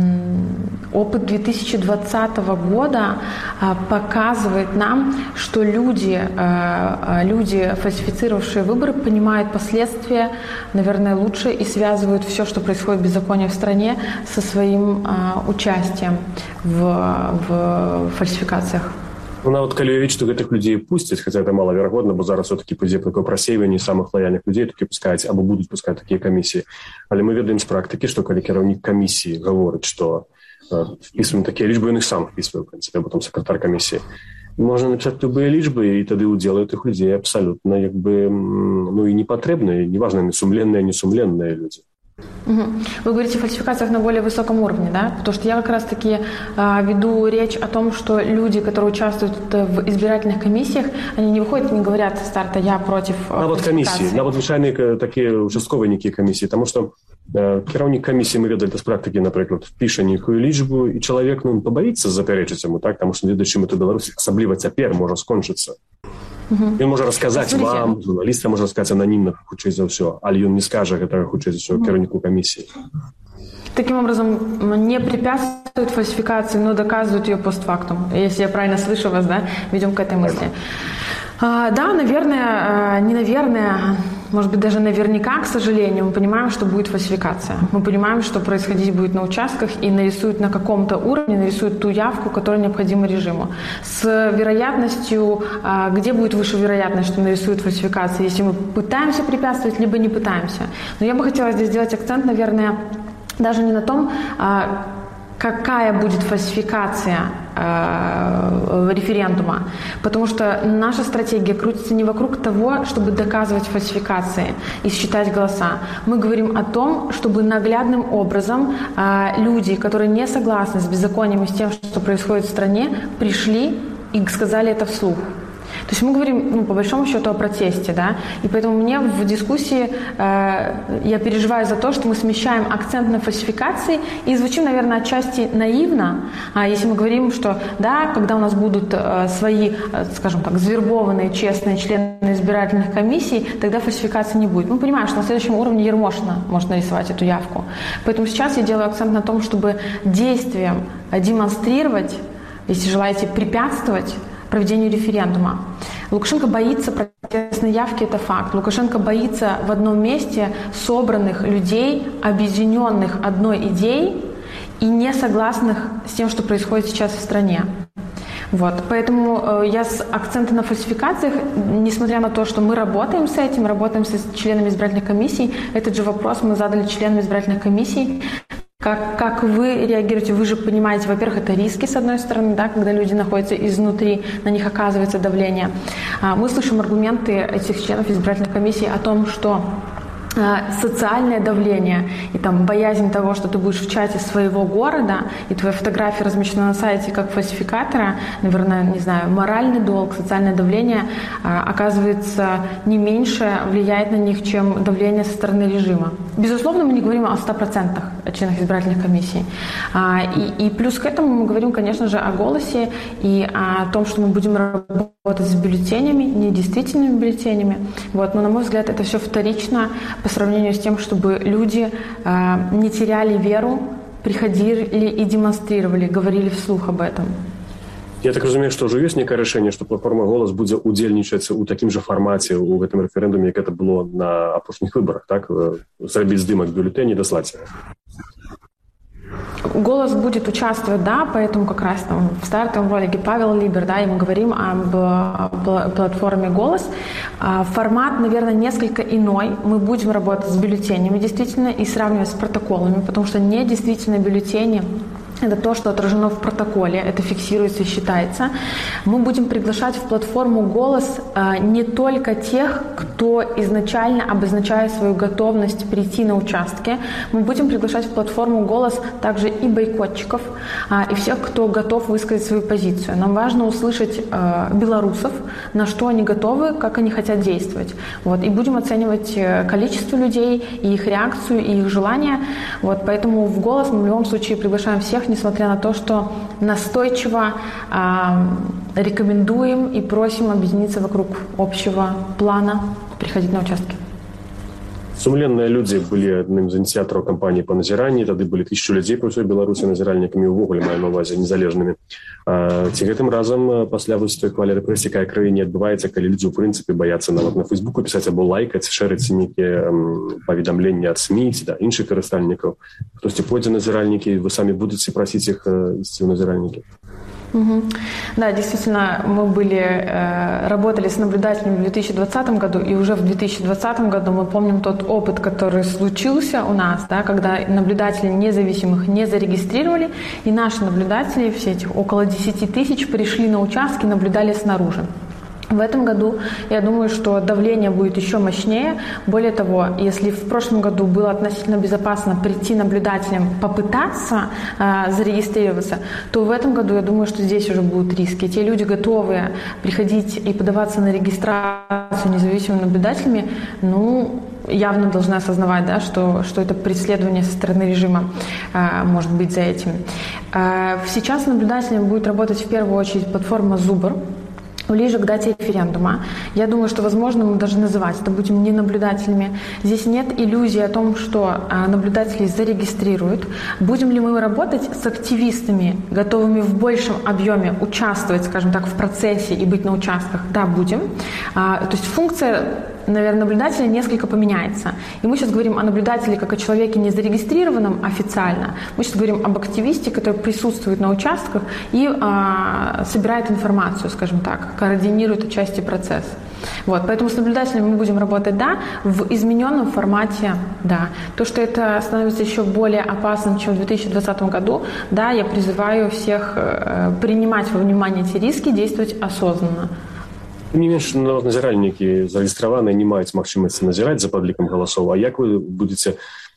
опыт две тысячи двадцатого года показывает нам, что люди, люди, фальсифицировавшие выборы, понимают последствия, наверное, лучше и связывают все, что происходит беззаконие в стране, со своим участием в, в фальсификациях. Ну, нават калі уявіць, што гэтых людзей пусцяць, хаця это малаверагодна, бо зараз все-таки ідзе такое прасеиванне самых лаяльных людзей, такі пускаюць або будуць пускаць такія камісіі. Але мы ведаем з практыкі, што калі кіраўнік камісіі гаворыць, што впісваем такія лічбы, ён іх сам впісвае, в прынцыпе, або там сакратар камісіі. Можна напісаць любыя лічбы, і тады ўдзел гэтых людзей абсалютна як бы, ну, і не патрэбныя, неважна, яны сумленныя, несумленныя людзі. Угу. Вы говорите о фальсификациях на более высоком уровне, да? Потому что я как раз-таки а, веду речь о том, что люди, которые участвуют в избирательных комиссиях, они не выходят и не говорят с старта «я против фальсификации». Нават комиссии, нават звычайныя такія участковыя нейкія камісіі, тому что э, кіраўнік камісіі, мы ведали з практыкі, напрыклад, піша нейкую лічбу, і чалавек, ну, пабаіцца запярэчыць яму, так? Таму што ведаючы мэты Беларусі, асабліва цяпер можа скончыцца. Ён можа расказаць вам, журналіста можа расказаць ананімна, хутчэй за ўсё, але ён не скажа гэтага хутчэй за ўсё кіраўніку камісіі. Таким образом, не препятствует фальсификации, но доказывают ее постфактум. Если я правильно слышу вас, да, ведем к этой мысли. А, да, наверное, не наверное, может быть, даже наверняка, к сожалению, мы понимаем, что будет фальсификация. Мы понимаем, что происходить будет на участках и нарисуют на каком-то уровне, нарисуют ту явку, которая необходима режиму. С вероятностью, где будет выше вероятность, что нарисуют фальсификации, если мы пытаемся препятствовать, либо не пытаемся. Но я бы хотела здесь сделать акцент, наверное, даже не на том, какая будет фальсификация э, референдума, потому что наша стратегия крутится не вокруг того, чтобы доказывать фальсификации и считать голоса. Мы говорим о том, чтобы наглядным образом э, люди, которые не согласны с беззаконием и с тем, что происходит в стране, пришли и сказали это вслух. То есть мы говорим, ну, по большому счету, о протесте, да, и поэтому мне в дискуссии э, я переживаю за то, что мы смещаем акцент на фальсификации и звучим, наверное, отчасти наивно, а если мы говорим, что, да, когда у нас будут э, свои, э, скажем так, завербованные, честные члены избирательных комиссий, тогда фальсификации не будет. Мы понимаем, что на следующем уровне Ермошина может нарисовать эту явку. Поэтому сейчас я делаю акцент на том, чтобы действием демонстрировать, если желаете, препятствовать проведению референдума. Лукашенко боится протестной явки, это факт. Лукашенко боится в одном месте собранных людей, объединенных одной идеей и не согласных с тем, что происходит сейчас в стране. Вот. Поэтому э, я с акцентом на фальсификациях, несмотря на то, что мы работаем с этим, работаем с членами избирательных комиссий, этот же вопрос мы задали членам избирательных комиссий. Как, как вы реагируете? Вы же понимаете, во-первых, это риски, с одной стороны, да, когда люди находятся изнутри, на них оказывается давление. Мы слышим аргументы этих членов избирательных комиссий о том, что социальное давление и там боязнь того, что ты будешь в чате своего города, и твоя фотография размещена на сайте как фальсификатора, наверное, не знаю, моральный долг, социальное давление, оказывается, не меньше влияет на них, чем давление со стороны режима. Безусловно, мы не говорим о ста процентах членах избирательных комиссий. И, и плюс к этому мы говорим, конечно же, о голосе и о том, что мы будем работать с бюллетенями, недействительными бюллетенями. Вот. Но, на мой взгляд, это все вторично по сравнению с тем, чтобы люди э, не теряли веру, приходили и демонстрировали, говорили вслух об этом. Я так разумею, што ўжо ёсць некае рашэнне, што платформа «Голас» будзе удзельнічаць у такім жа фармаце ў гэтым рэферэндуме, як это было на апошніх выбарах, так? Зрабіць здымак бюллетэня и даслаць. «Голос» будет участвовать, да, поэтому как раз там в стартовом ролике Павел Либер, да, и мы говорим об платформе «Голос». Формат, наверное, несколько иной. Мы будем работать с бюллетенями, действительно, и сравнивать с протоколами, потому что недействительные бюллетени Это то, что отражено в протоколе, это фиксируется и считается. Мы будем приглашать в платформу «Голос» не только тех, кто изначально обозначает свою готовность прийти на участки. Мы будем приглашать в платформу «Голос» также и бойкотчиков, и всех, кто готов высказать свою позицию. Нам важно услышать белорусов, на что они готовы, как они хотят действовать. Вот. И будем оценивать количество людей, и их реакцию, и их желания. Вот. Поэтому в «Голос» мы в любом случае приглашаем всех, несмотря на то, что настойчиво э, рекомендуем и просим объединиться вокруг общего плана, приходить на участки. Сумленныя людзі былі адным з ініцыятараў кампаніі па назіранні, тады былі тысячу людзей па ўсёй Беларусі назіральнікамі, увогуле маю на ўвазе незалежнымі. А, ці гэтым разам пасля вось той хвалі рэпрэсій, якая краіне адбываецца, калі людзі ў прынцыпе баяцца нават на Фейсбуку пісаць або лайкаць, шэрыць нейкія паведамленні ад СМІ ці да іншых карыстальнікаў, хтосьці пойдзе назіральнікі, вы самі будзеце прасіць іх ісці ў назіральнікі? Угу. Да, действительно, мы были, э, работали с наблюдателями в две тысячи двадцатом году, и уже в две тысячи двадцатом году мы помним тот опыт, который случился у нас, да, когда наблюдателей независимых не зарегистрировали, и наши наблюдатели, все эти около десяти тысяч, пришли на участки, наблюдали снаружи. В этом году, я думаю, что давление будет еще мощнее. Более того, если в прошлом году было относительно безопасно прийти наблюдателям, попытаться э, зарегистрироваться, то в этом году, я думаю, что здесь уже будут риски. Те люди, готовые приходить и подаваться на регистрацию независимыми наблюдателями, ну, явно должны осознавать, да, что, что это преследование со стороны режима э, может быть за этим. Э, сейчас наблюдателями будет работать в первую очередь платформа «Зубр». Ближе к дате референдума. Я думаю, что, возможно, мы даже называть это будем не наблюдателями. Здесь нет иллюзии о том, что наблюдатели зарегистрируют. Будем ли мы работать с активистами, готовыми в большем объеме участвовать, скажем так, в процессе и быть на участках? Да, будем. То есть функция, наверное, наблюдателя несколько поменяется. И мы сейчас говорим о наблюдателе как о человеке не зарегистрированном официально. Мы сейчас говорим об активисте, который присутствует на участках и а, собирает информацию, скажем так, координирует отчасти процесс. Вот, поэтому с наблюдателями мы будем работать, да, в измененном формате, да. То, что это становится еще более опасным, чем в две тысячи двадцатом году, да, я призываю всех э, принимать во внимание эти риски, действовать осознанно. Тым не менш, назіральнікі зарэгістраваныя не маюць магчымасці назіраць за падлікам галасоў. А як вы будзеце,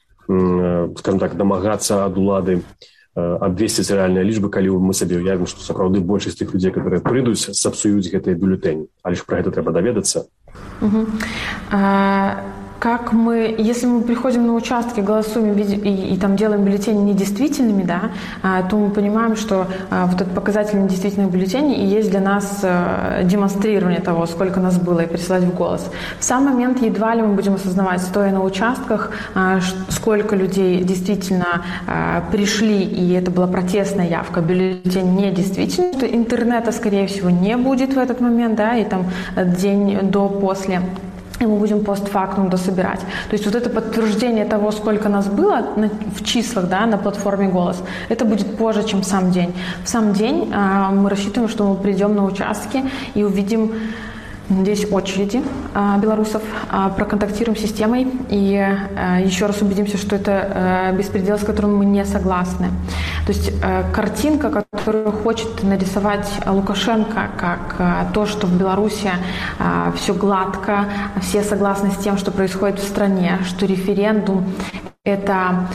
скажем так, дамагацца ад улады абвесціць рэальныя лічбы, калі мы сабе уявім, што сапраўды большасць тых людзей, которые прыйдуць, сапсуюць гэтыя бюлетэні? Але ж пра гэта трэба даведацца. Угу. А... Как мы, если мы приходим на участки, голосуем и, и, и там делаем бюллетени недействительными, да, то мы понимаем, что вот этот показатель недействительных бюллетеней и есть для нас демонстрирование того, сколько нас было, и пересылать в голос. В сам момент едва ли мы будем осознавать, стоя на участках, сколько людей действительно пришли, и это была протестная явка, бюллетень недействительный. Интернета, скорее всего, не будет в этот момент, да, и там день до, после. И мы будем постфактум дособирать. То есть вот это подтверждение того, сколько нас было на, в числах, да, на платформе «Голос», это будет позже, чем сам день. В сам день э, мы рассчитываем, что мы придем на участки и увидим, надеюсь, очереди э, белорусов, э, проконтактируем с системой и э, еще раз убедимся, что это э, беспредел, с которым мы не согласны. То есть э, картинка, которую хочет нарисовать Лукашенко, как э, то, что в Беларуси э, все гладко, все согласны с тем, что происходит в стране, что референдум — это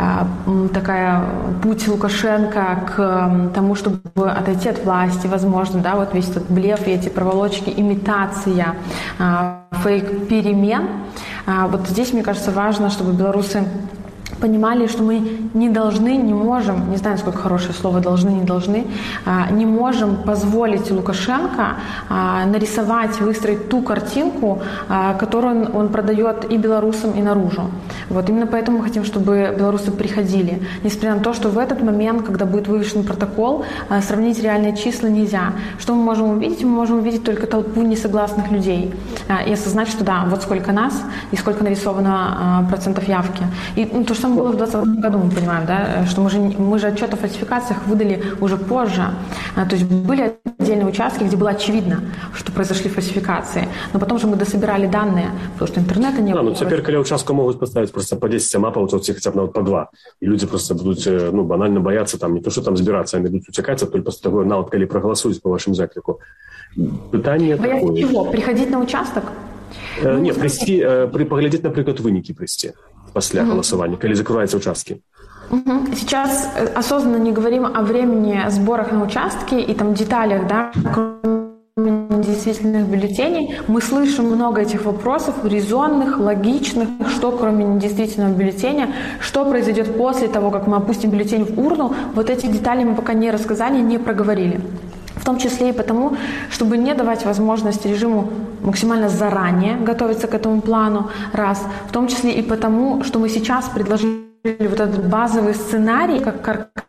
э, такая путь Лукашенко к э, тому, чтобы отойти от власти, возможно, да, вот весь этот блеф и эти проволочки, имитация э, фейк-перемен. Э, вот здесь, мне кажется, важно, чтобы белорусы понимали, что мы не должны, не можем, не знаю, сколько хорошее слово «должны», «не должны», не можем позволить Лукашенко нарисовать, выстроить ту картинку, которую он, он продает и белорусам, и наружу. Вот именно поэтому мы хотим, чтобы белорусы приходили. Несмотря на то, что в этот момент, когда будет вывешен протокол, сравнить реальные числа нельзя. Что мы можем увидеть? Мы можем увидеть только толпу несогласных людей и осознать, что да, вот сколько нас и сколько нарисовано процентов явки. И ну, то, что же самое было в двадцатом году, мы понимаем, да, что мы же, мы же отчет о фальсификациях выдали уже позже. То есть были отдельные участки, где было очевидно, что произошли фальсификации. Но потом же мы дособирали данные, потому что интернета не да, было. Ну, теперь, когда участка могут поставить просто по десять мапов, то хотя бы по два. И люди просто будут, ну, банально бояться там, не то, что там збираться, они будут утекать, а только после того, навод, когда проголосуют по вашему заклику. Питание бояться такое. Чего? Приходить на участок? Э, ну, нет, прийти, э, при, поглядеть, например, вынікі прийти после угу. голосования, когда закрываются участки. Угу. Сейчас осознанно не говорим о времени сборах на участке и там деталях, да, кроме недействительных бюллетеней. Мы слышим много этих вопросов, резонных, логичных, что кроме недействительного бюллетеня, что произойдет после того, как мы опустим бюллетень в урну. Вот эти детали мы пока не рассказали, не проговорили. В том числе и потому, чтобы не давать возможность режиму максимально заранее готовиться к этому плану, раз. В том числе и потому, что мы сейчас предложили вот этот базовый сценарий, как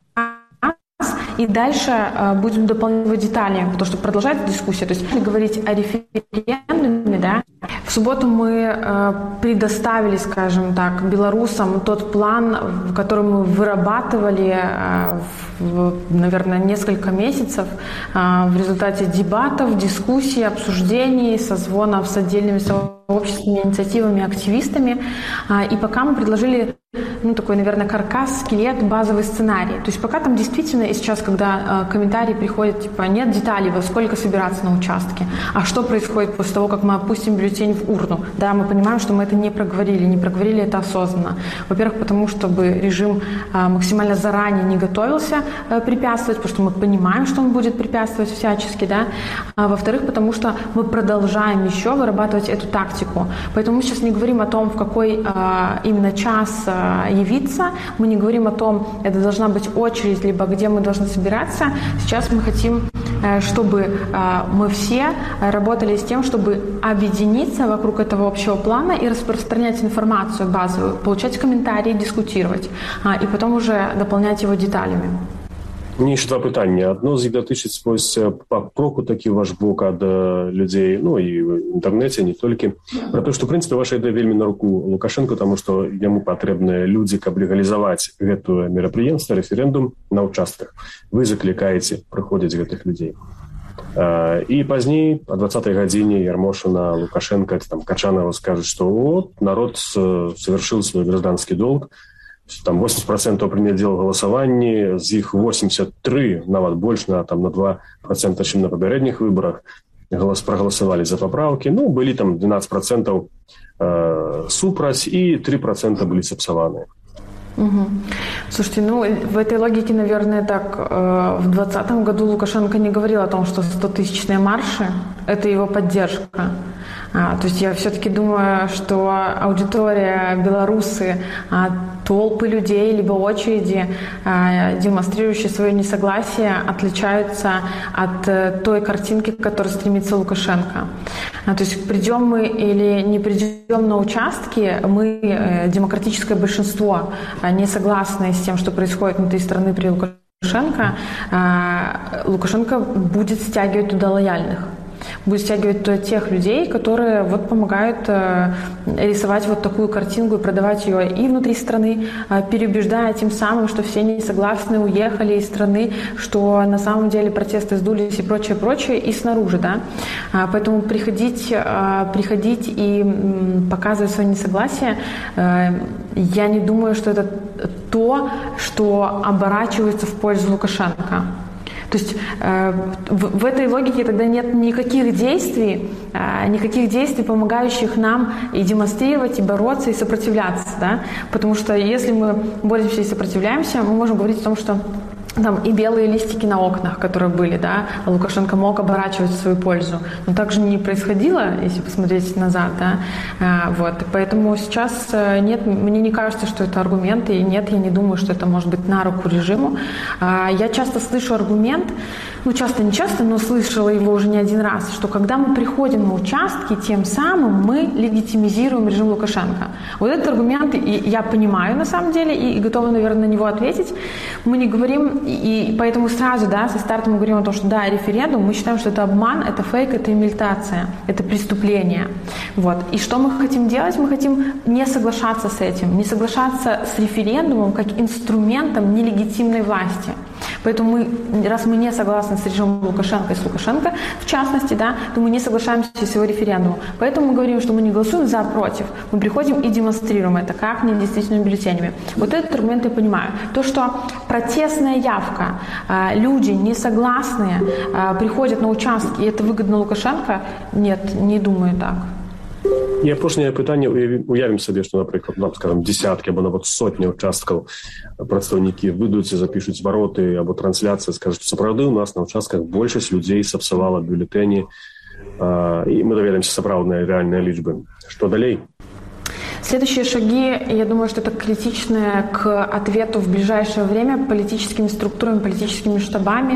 каркас, и дальше э, будем дополнять детали, потому что продолжается дискуссия. То есть, если говорить о референдуме, да, в субботу мы э, предоставили, скажем так, белорусам тот план, который мы вырабатывали э, в, наверное, несколько месяцев э, в результате дебатов, дискуссий, обсуждений, созвонов с отдельными сообществами, инициативами, активистами. Э, и пока мы предложили, ну, такой, наверное, каркас, скелет, базовый сценарий. То есть пока там действительно, и сейчас, когда э, комментарии приходят, типа, нет деталей, во сколько собираться на участке, а что происходит после того, как мы опустим бюллетень в урну. Да, мы понимаем, что мы это не проговорили, не проговорили это осознанно. Во-первых, потому чтобы режим э, максимально заранее не готовился э, препятствовать, потому что мы понимаем, что он будет препятствовать всячески, да. А, во-вторых, потому что мы продолжаем еще вырабатывать эту тактику. Поэтому мы сейчас не говорим о том, в какой э, именно час э, явиться, мы не говорим о том, это должна быть очередь, либо где мы должны собираться. Сейчас мы хотим, э, чтобы э, мы все работали с тем, чтобы объединиться вокруг этого общего плана и распространять информацию базовую, получать комментарии, дискутировать, а, и потом уже дополнять его деталями. Мне ще два питання. Одно з їх дотичить ось кроку такі ваш бок ад людей, ну і в інтернеті, не тільки, про те, що, в принципі, ваша ідэя вельмі на руку Лукашенко, тому що йому патрэбныя людзі, каб легалізаваць гэтае мерапрыемства, рэферэндум на участках. Вы заклікаеце прыходзіць гэтых людзей. І пазней, о двадцатой гадзіне, Ярмошина, Лукашенко, там, Качанова скажут, что вот, народ совершил свой гражданский долг, там восемьдесят процентов приняли дело голосования, из их восемьдесят три, нават больше, на, там, на два процента, чем на попередних выборах, голос, проголосовали за поправки. Ну, были там двенадцать процентов э, супраць, и три процента были сапсаванные. Угу. Слушайте, ну, в этой логике, наверное, так, э, в двадцатом году Лукашенко не говорил о том, что стотысячные марши – это его поддержка. А, то есть я все-таки думаю, что аудитория, белорусы, а, толпы людей, либо очереди, а, демонстрирующие свое несогласие, отличаются от а, той картинки, к которой стремится Лукашенко. А, то есть придем мы или не придем на участки, мы, э, демократическое большинство, а, не согласны с тем, что происходит внутри страны при Лукашенко, а, Лукашенко будет стягивать туда лояльных. Будет стягивать туда тех людей, которые вот помогают э, рисовать вот такую картинку и продавать ее и внутри страны, э, переубеждая тем самым, что все несогласные уехали из страны, что на самом деле протесты сдулись и прочее, прочее, и снаружи, да. А, поэтому приходить, э, приходить и м, показывать свое несогласие, э, я не думаю, что это то, что оборачивается в пользу Лукашенко. То есть э, в, в этой логике тогда нет никаких действий, э, никаких действий, помогающих нам и демонстрировать, и бороться, и сопротивляться, да? Потому что если мы боремся и сопротивляемся, мы можем говорить о том, что там и белые листики на окнах, которые были, да, Лукашенко мог оборачивать в свою пользу. Но так же не происходило, если посмотреть назад, да, а, вот. Поэтому сейчас нет, мне не кажется, что это аргумент, и нет, я не думаю, что это может быть на руку режиму. А, я часто слышу аргумент, ну, часто, не часто, но слышала его уже не один раз, что когда мы приходим на участки, тем самым мы легитимизируем режим Лукашенко. Вот этот аргумент, и я понимаю на самом деле, и, и готова, наверное, на него ответить. Мы не говорим и поэтому сразу, да, со старта мы говорим о том, что да, референдум, мы считаем, что это обман, это фейк, это имитация, это преступление. Вот. И что мы хотим делать? Мы хотим не соглашаться с этим, не соглашаться с референдумом как инструментом нелегитимной власти. Поэтому мы, раз мы не согласны с режимом Лукашенко и с Лукашенко, в частности, да, то мы не соглашаемся с его референдумом. Поэтому мы говорим, что мы не голосуем за, против. Мы приходим и демонстрируем это как недействительными бюллетенями. Вот этот аргумент я понимаю. То, что протестная явка, люди несогласные приходят на участки, и это выгодно Лукашенко, нет, не думаю так. І апошняе пытанне, уявім сабе, што, напрыклад, нам, скажем, десяткі або нават сотні участкаў прадстаўнікі выйдуць і запішуць вароты або трансляцыі, скажуць, сапраўды у нас на участках большасць людзей сапсавала бюлетэні, і мы даведаемся сапраўдныя рэальныя лічбы. Што далей? Следующие шаги, я думаю, что это критичное к ответу в ближайшее время политическими структурами, политическими штабами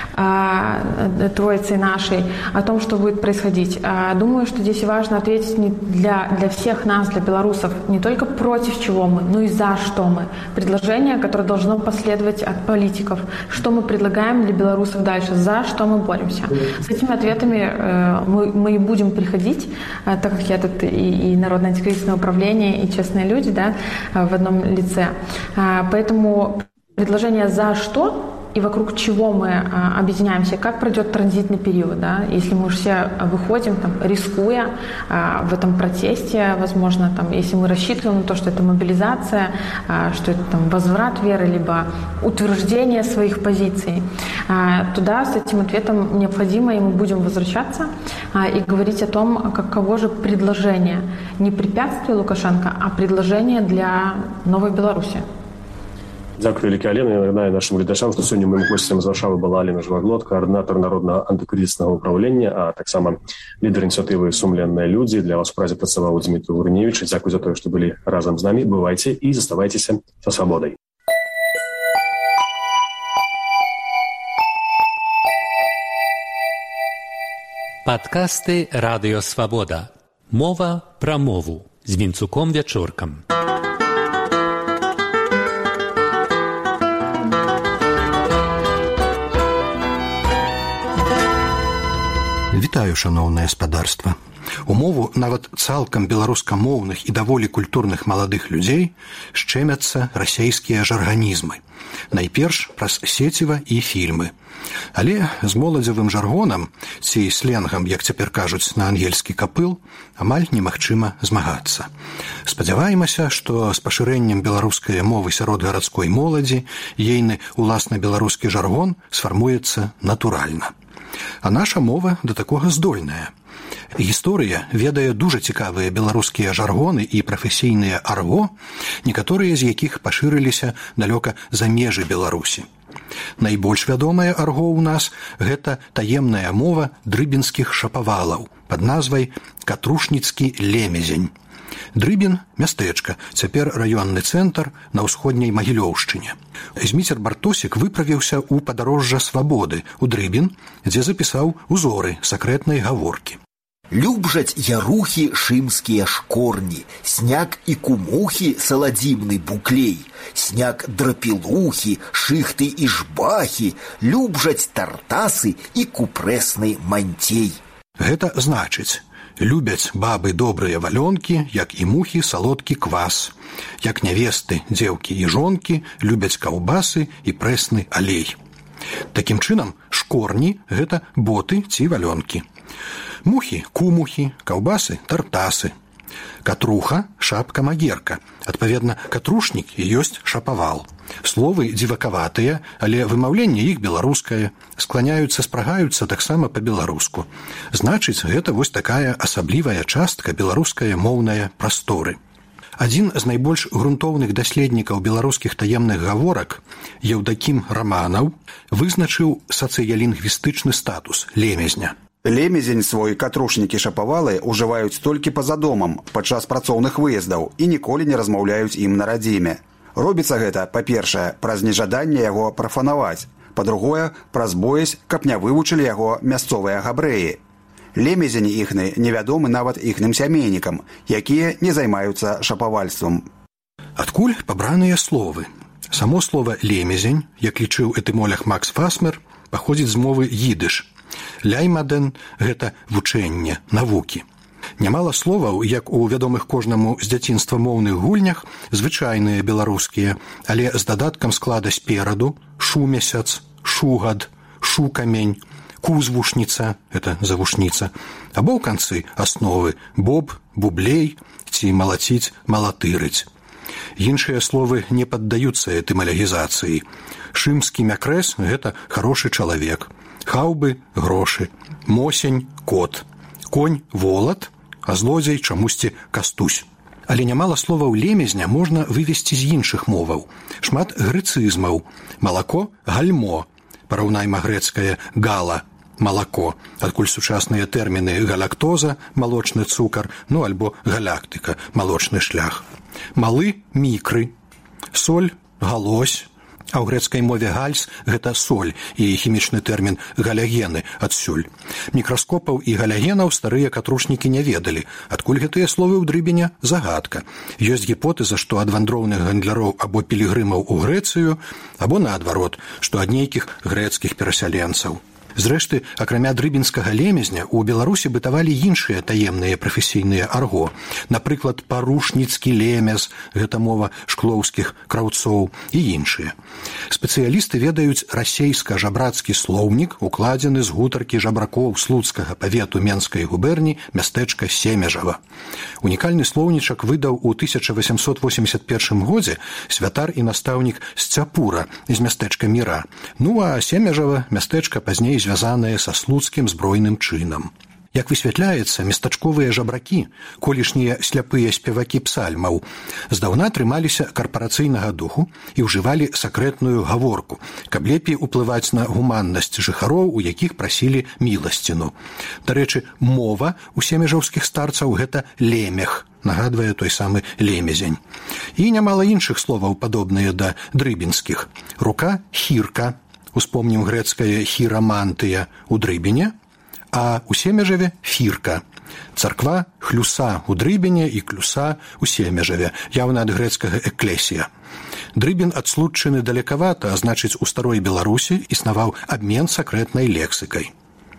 э, троицы нашей о том, что будет происходить. Э, думаю, что здесь важно ответить не для, для всех нас, для белорусов, не только против чего мы, но и за что мы. Предложение, которое должно последовать от политиков. Что мы предлагаем для белорусов дальше, за что мы боремся. С этими ответами э, мы, мы и будем приходить, э, так как я тут и, и Народное антикризисное управление, и честные люди, да, в одном лице. Поэтому предложение «за что» и вокруг чего мы объединяемся, как пройдет транзитный период, да, если мы все выходим, там, рискуя в этом протесте, возможно, там, если мы рассчитываем на то, что это мобилизация, что это там, возврат веры, либо утверждение своих позиций, туда с этим ответом необходимо, и мы будем возвращаться и говорить о том, каково же предложение, не препятствие Лукашенко, а предложение для новой Беларуси. Дякую, вялікі, Алена. Я нагадаю нашим глядачам, што сёння моим гостем з Варшавы была Алена Жваглот, координатор Народного антикризиснага управлення, а таксама лідар ініцыятывы «Сумленныя людзі». Для вас у празе працаваў Дмітрий Гурневич. Дзякуй за тое, што былі разам з намі. Бывайце і заставайцеся са свабодай. Падкасты «Радыё Свабода». Мова пра мову з Вінцуком Вячоркам. Вітаю, шаноўнае спадарства. У мову нават цалкам беларускамоўных і даволі культурных маладых людзей шчэмяцца расейскія жарганізмы. Найперш праз сеціва і фільмы. Але з моладзевым жаргонам, ці сленгам, як цяпер кажуць на ангельскі капыл, амаль немагчыма змагацца. Спадзяваемся, што з пашырэннем беларускай мовы сярод гарадской моладзі ейны уласна беларускі жаргон сфармуецца натуральна. А наша мова да такога здольная. Гісторыя ведае дужа цікавыя беларускія жаргоны і прафесійныя арго, некаторыя з якіх пашырыліся далёка за межы Беларусі. Найбольш вядомая арго ў нас – гэта таемная мова дрыбінскіх шапавалаў пад назвай «Катрушніцкі лемезень». Дрыбін – мястэчка, цяпер раённы цэнтр на ўсходняй Магілёўшчыне. Зміцер Бартосік выправіўся ў падарожжа свабоды ў Дрыбін, дзе запісаў узоры сакрэтнай гаворкі. Любжаць ярухі шымскія шкорні, сняг і кумухі саладзімны буклей, сняг драпілухі, шыхты і жбахі, любжаць тартасы і купрэсны мантей. Гэта значыць, любяць бабы добрыя валёнкі, як і мухі салодкі квас, як нявесты, дзеўкі і жонкі любяць каўбасы і прэсны алей. Такім чынам, шкорні – гэта боты ці валёнкі. Мухі – кумухі, каўбасы – тартасы. Катруха – шапка-магерка. Адпаведна, катрушнік і ёсць шапавал. Словы дзівакаватыя, але вымаўленне іх беларускае, скланяюцца, спрагаюцца таксама па-беларуску. Значыць, гэта вось такая асаблівая частка беларуская моўная прасторы. Адзін з найбольш грунтоўных даследнікаў беларускіх таемных гаворак, Еўдакім Раманаў, вызначыў сацыялінгвістычны статус лемезня. Лемезень свой катрушнікі-шапавалы ўжываюць толькі па-за домам падчас працоўных выездаў і ніколі не размаўляюць ім на радзіме. Робіцца гэта, па-першае, праз нежаданне яго прафанаваць, па-другое, праз боязь, каб не вывучылі яго мясцовыя габрэі. Лемезені іхны невядомы нават іхным сямейнікам, якія не займаюцца шапавальствам. Адкуль пабраныя словы? Само слова «лемезень», як лічыў этымолог Макс Фасмер, паходзіць з мовы їдыш. «Ляймаден» – гэта вучэнне, навукі. Нямала словаў, як у вядомых кожнаму з дзяцінства моўных гульнях, звычайныя беларускія, але з дадаткам склада спераду «шумесяц», «шугад», «шукамень», «кузвушніца» – гэта завушніца, або ў канцы асновы «боб», «бублей» ці «малаціць», «малатырыць». Іншыя словы не паддаюцца этымалогізацыі. Шымскі мякрэс – гэта хорошы чалавек. Хаўбы – грошы. Мосень – кот. Конь – волат, а злодзей чамусьці кастусь. Але нямала словаў лемезня можна вывесці з іншых моваў. Шмат грэцызмаў. Малако – гальмо. Параўнайма грэцкае гала – малако, адкуль сучасныя тэрміны галактоза – малочны цукар, ну альбо галактыка – малочны шлях. Малы – мікры. Соль – галось. А ў грэцкай мове гальс – гэта соль і хімічны тэрмін галягены адсюль. Мікраскопаў і галягенаў старыя катрушнікі не ведалі, адкуль гэтыя словы ў дрыбеня – загадка. Ёсць гіпотэза, што ад вандроўных гандляроў або пілігрымаў у Грэцыю, або наадварот, што ад нейкіх грэцкіх перасяленцаў. Зрэшты, акрамя дрыбінскага лемезня, у Беларусі бытавалі іншыя таемныя прафесійныя арго. Напрыклад, парушніцкі лемез, гэта мова шклоўскіх краўцоў, і іншыя. Спецыялісты ведаюць расейска-жабрацкі слоўнік, укладзены з гутаркі жабракоў слуцкага павету Менскай губерні мястэчка Семежава. Унікальны слоўнічак выдаў у тысяча васямсот восемьдесят першым годзе святар і настаўнік Сцяпура з мястэчка Міра. Ну а Семежава мястэчка пазней звязанае са слуцкім збройным чынам. Як высвятляецца, местачковыя жабракі, колішнія сляпыя спевакі псальмаў, здаўна трымаліся карпарацыйнага духу і ўжывалі сакрэтную гаворку, каб лепей уплываць на гуманнасць жыхароў, у якіх прасілі міласціну. Дарэчы, мова у семежаўскіх старцаў – гэта лемех, нагадвае той самы лемезень. І нямала іншых словаў, падобныя да дрыбінскіх. Рука – хірка, успомнім грэцкае хірамантыя у дрыбіне, а у Семежаве – фірка. Царква – хлюса у дрыбіне і клюса у Семежаве, яўна ад грэцкага эклесія. Дрыбін ад слуцчыны далекавата, а значыць, у старой Беларусі існаваў абмен сакрэтнай лексікай.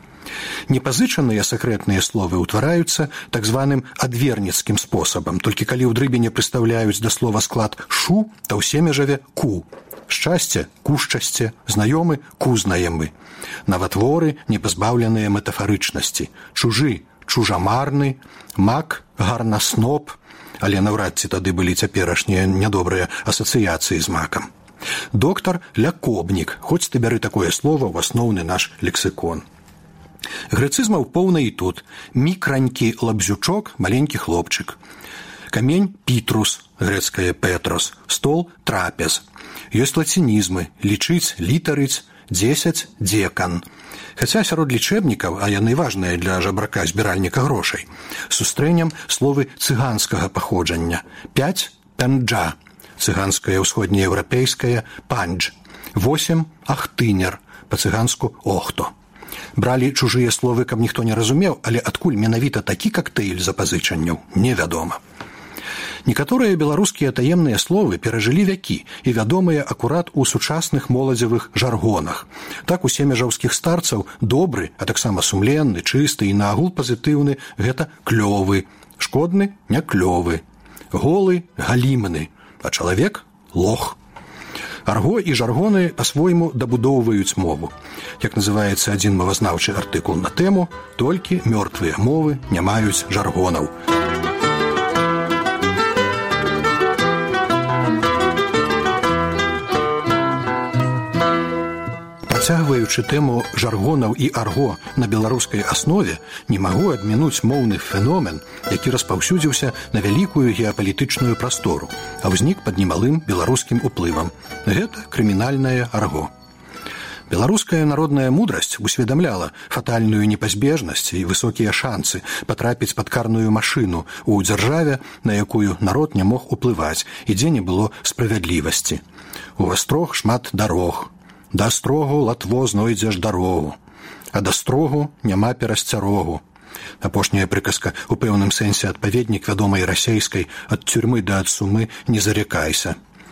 Непазычаныя сакрэтныя словы ўтвараюцца так званым адверніцкім спосабам, толькі калі ў дрыбіне прыстаўляюць да слова склад «шу», то ў Семежаве – «ку». Шчасце – кушчасце, знаёмы – кузнаемы. Наватворы – непазбаўленыя метафарычнасці. Чужы – чужамарны, мак – гарнасноп, але наўрад ці тады былі цяперашнія нядобрыя асацыяцыі з макам. Доктар – лякобнік, хоць ты бяры такое слово ў асноўны наш лексікон. Грэцызмаў поўна і тут. Мікранькі лабзючок – маленькі хлопчык. Камень – пітрус, грэцкае петрос, стол – трапез. Ёсць лацінізмы – лічыць, літарыць, дзесяць – дзекан. Хаця сярод лічэбнікаў, а яны важныя для жабрака-збіральніка грошай, сустрэнем словы цыганскага паходжання. Пяць – пянджа, цыганскае ўсходнееўрапейскае пандж. Восем – ахтынер, па-цыганску охто. Бралі чужыя словы, каб ніхто не разумеў, але адкуль менавіта такі кактэйль запазычанняў, невядома. Некаторыя беларускія таемныя словы перажылі вякі і вядомыя акурат у сучасных моладзевых жаргонах. Так у семежаўскіх старцаў добры, а таксама сумленны, чысты і наагул пазітыўны – гэта клёвы, шкодны – не клёвы, голы – галімны, а чалавек – лох. Арго і жаргоны па-свойму дабудоўваюць мову. Як называецца адзін мовазнаўчы артыкул на тэму, толькі мёртвыя мовы не маюць жаргонаў. Працягваючы тэму жаргонаў і арго на беларускай аснове, не магу адмінуць моўны феномен, які распаўсюдзіўся на вялікую геапалітычную прастору, а ўзнік пад немалым беларускім уплывам. Гэта крымінальнае арго. Беларуская народная мудрасць усведамляла фатальную непазбежнасць і высокія шансы патрапіць пад карную машыну у дзяржаве, на якую народ не мог уплываць і дзе не было справядлівасці. У астрог шмат дарог. Да астрогу латво знойдзеш дарогу, а да строгу няма перасцярогу. Апошняя прыказка у пэўным сэнсе адпаведнік вядомай расейскай «ад тюрьмы да ад сумы не зарекайся».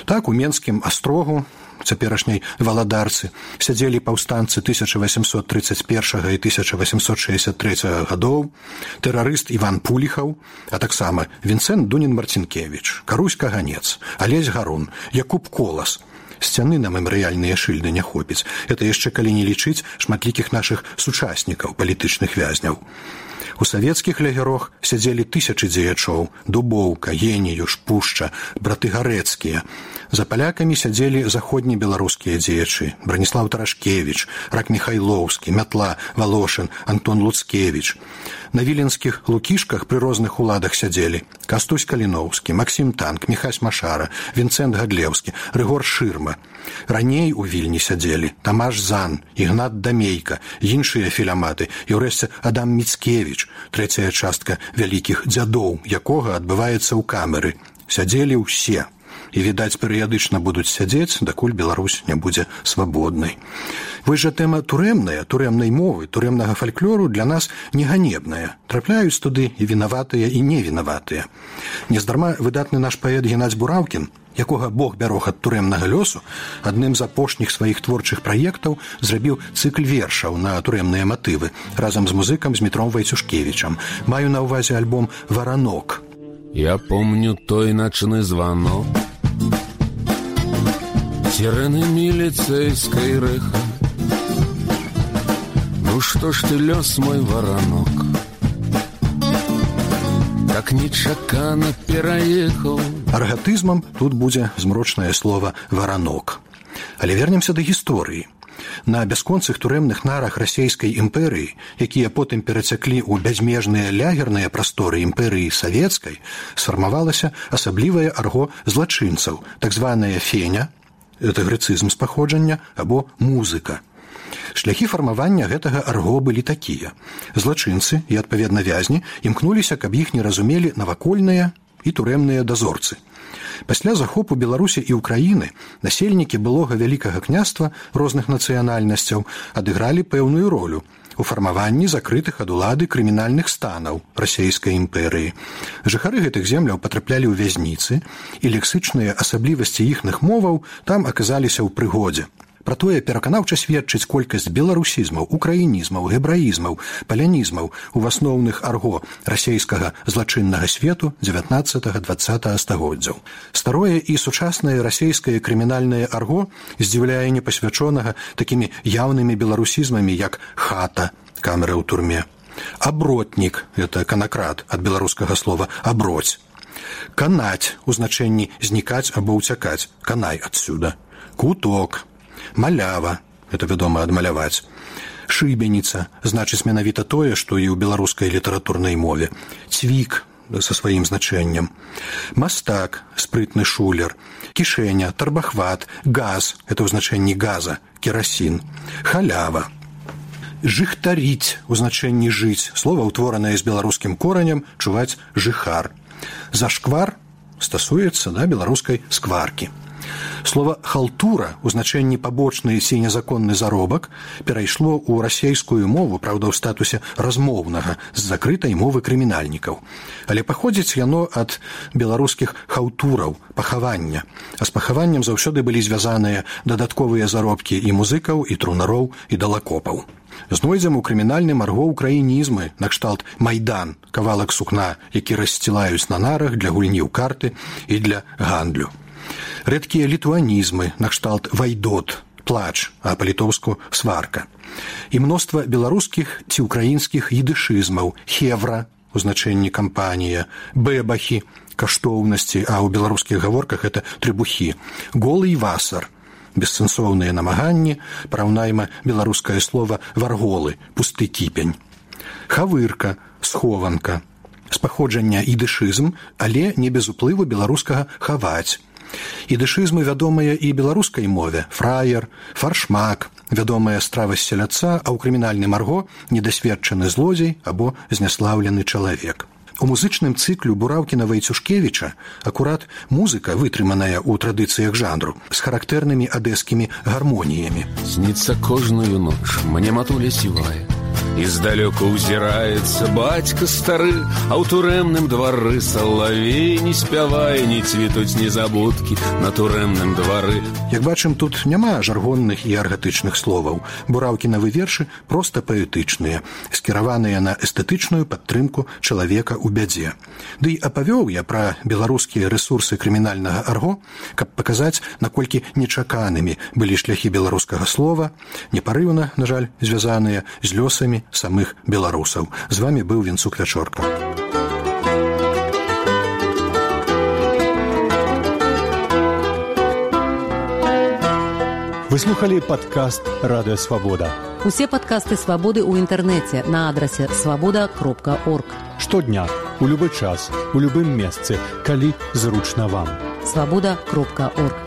Так, у Менскім астрогу, цяперашняй Валадарцы, сядзелі паўстанцы тысяча восемьсот тридцать первого і тысяча восемьсот шестьдесят третьего гадоў, тэрарыст Іван Пуліхаў, а таксама Вінцэнт Дунін-Марцінкевіч, Карусь Каганец, Алесь Гарун, Якуб Колас. Сцяны на мемарыяльныя шыльды не хопіць. Это яшчэ калі не лічыць шматлікіх нашых сучаснікаў, палітычных вязняў. У савецкіх лагерах сядзелі тысячы дзеячоў: Дубоўка, Геніюш, Пушча, браты Гарэцкія. За палякамі сядзелі заходнебеларускія дзеячы: Браніслаў Тарашкевіч, Рак Міхайлоўскі, Мятла, Валошын, Антон Луцкевіч. На віленскіх лукішках пры розных уладах сядзелі Кастусь Каліноўскі, Максім Танк, Міхась Машара, Вінцэнт Гадлеўскі, Рыгор Шырма. Раней у Вільні сядзелі Тамаш Зан, Ігнат Дамейка, іншыя філяматы і ўрэшце Адам Міцкевіч, трэцяя частка вялікіх дзядоў, якога адбываецца ў камеры. Сядзелі ўсе. І, відаць, перыядычна будуць сядзець, дакуль Беларусь не будзе свабоднай. Вось жа тэма турэмная, турэмнай мовы, турэмнага фальклору для нас не ганебная. Трапляюць туды і вінаватыя, і невінаватыя. Нездарма выдатны наш паэт Геннадзь Бураўкін, якога Бог бярог ад турэмнага лёсу, адным з апошніх сваіх творчых праектаў зрабіў цыкл вершаў на турэмныя матывы разам з музыкам Змітром Вайцюшкевічам. Маю на ўвазе альбом «Варанок». Я помню той ночный звонок, сирены милицейской рыха. Ну что ж ты, лёс мой воронок, так нечакано пераехал. Аргатызмам тут будзе змрочнае слово «варанок». Але вернемся да гісторыі. На бясконцых турэмных нарах расійскай імперыі, якія потым перацяклі ў бязмежныя лягерныя прасторы імперыі савецкай, сфармавалася асаблівае арго злачынцаў, так званая феня, это грэцызм з паходжання, або музыка. Шляхі фармавання гэтага арго былі такія. Злачынцы і, адпаведна, вязні імкнуліся, каб іх не разумелі навакольныя і турэмныя дазорцы. Пасля захопу Беларусі і Украіны насельнікі былога вялікага княства розных нацыянальнасцяў адыгралі пэўную ролю у фармаванні закрытых ад улады крымінальных станаў расійскай імперыі. Жыхары гэтых земляў патраплялі ў вязніцы, і лексычныя асаблівасці іхных моваў там аказаліся ў прыгодзе. Пра тое пераканаўча сведчыць колькасць беларусізмаў, украінізмаў, гебраізмаў, палянізмаў у асноўных арго расійскага злачыннага свету дзевятнаццатага-дваццатага стагоддзяў. Старое і сучаснае расійскае крымінальнае арго здзіўляе непасвячонага такімі яўнымі беларусізмамі, як хата, камера ў турме, абротнік, это канакрат, ад беларускага слова аброць, канаць у значэнні знікаць або ўцякаць, канай адсюда, куток, малява, это вядома адмаляваць, шыбеніца, значыць менавіта тое, што і ў беларускай літаратурнай мове, цвік са сваім значэннем, мастак, спрытны шулер, кішэня, тарбахват, газ, это ў значэнні газа, керасін, халява, жыхтаріць у значэнні жыць, слова ўтворанае з беларускім коранем, чуваць жыхар. Зашквар стасуецца да беларускай скваркі. Слова «халтура» у значэнні пабочны ці незаконны заробак перайшло ў расейскую мову, праўда, ў статусе размоўнага з закрытай мовы крымінальнікаў. Але паходзіць яно ад беларускіх хаўтураў, пахавання. А з пахаваннем заўсёды былі звязаныя дадатковыя заробкі і музыкаў, і трунароў, і далакопаў. Знойдзем у крымінальным арго украінізмы, накшталт «майдан», кавалак сукна, які рассцілаюць на нарах для гульні ў карты і для гандлю. Рэдкія літуанізмы, накшталт «вайдот», плач, а па-літоўску «сварка». І мноства беларускіх ці ўкраінскіх едышызмаў, хевра, у значэнні кампанія, бэбахі, каштоўнасці, а ў беларускіх гаворках это трыбухі, голы і васар, бессэнсоўныя намаганні, параўнайма беларускае слова «варголы», пусты кіпень. Хавырка, схованка, з паходжання ідышызм, але не без уплыву беларускага «хаваць». Ідышызмы вядомыя і беларускай мове, фраер, фаршмак, вядомая страва з селядца, а ў крымінальным арго недасведчаны злодзей або зняслаўлены чалавек. У музычным цыклю Бураўкіна-Вайцюшкевіча акурат музыка, вытрыманая ў традыцыях жанру, з характэрнымі адэскімі гармоніямі. Снится кожную ноч, мне матуля сівая, І здалёку ўзіраецца бацька стары, а ў турэмным двары салавей не спявае, не цвітуць незабудкі на турэмным двары. Як бачым, тут няма жаргонных і аргатычных словаў. Бураўкінавы вершы проста паэтычныя, скіраваныя на эстэтычную падтрымку чалавека ў бядзе. Ды і апавёў я пра беларускія рэсурсы крымінальнага арго, каб паказаць, наколькі нечаканымі былі шляхі беларускага слова, непарыўна, на жаль, звязаныя з лёсамі самых беларусаў. З вами быў Вінцук Вячорка. Вы слухали падкаст «Радыё Свабода». Усе падкасты «Свабоды» ў інтэрнэце на адрасе свабода кропка орг. Штодня, у любы час, у любым месцы, калі зручна вам. свабода кропка орг.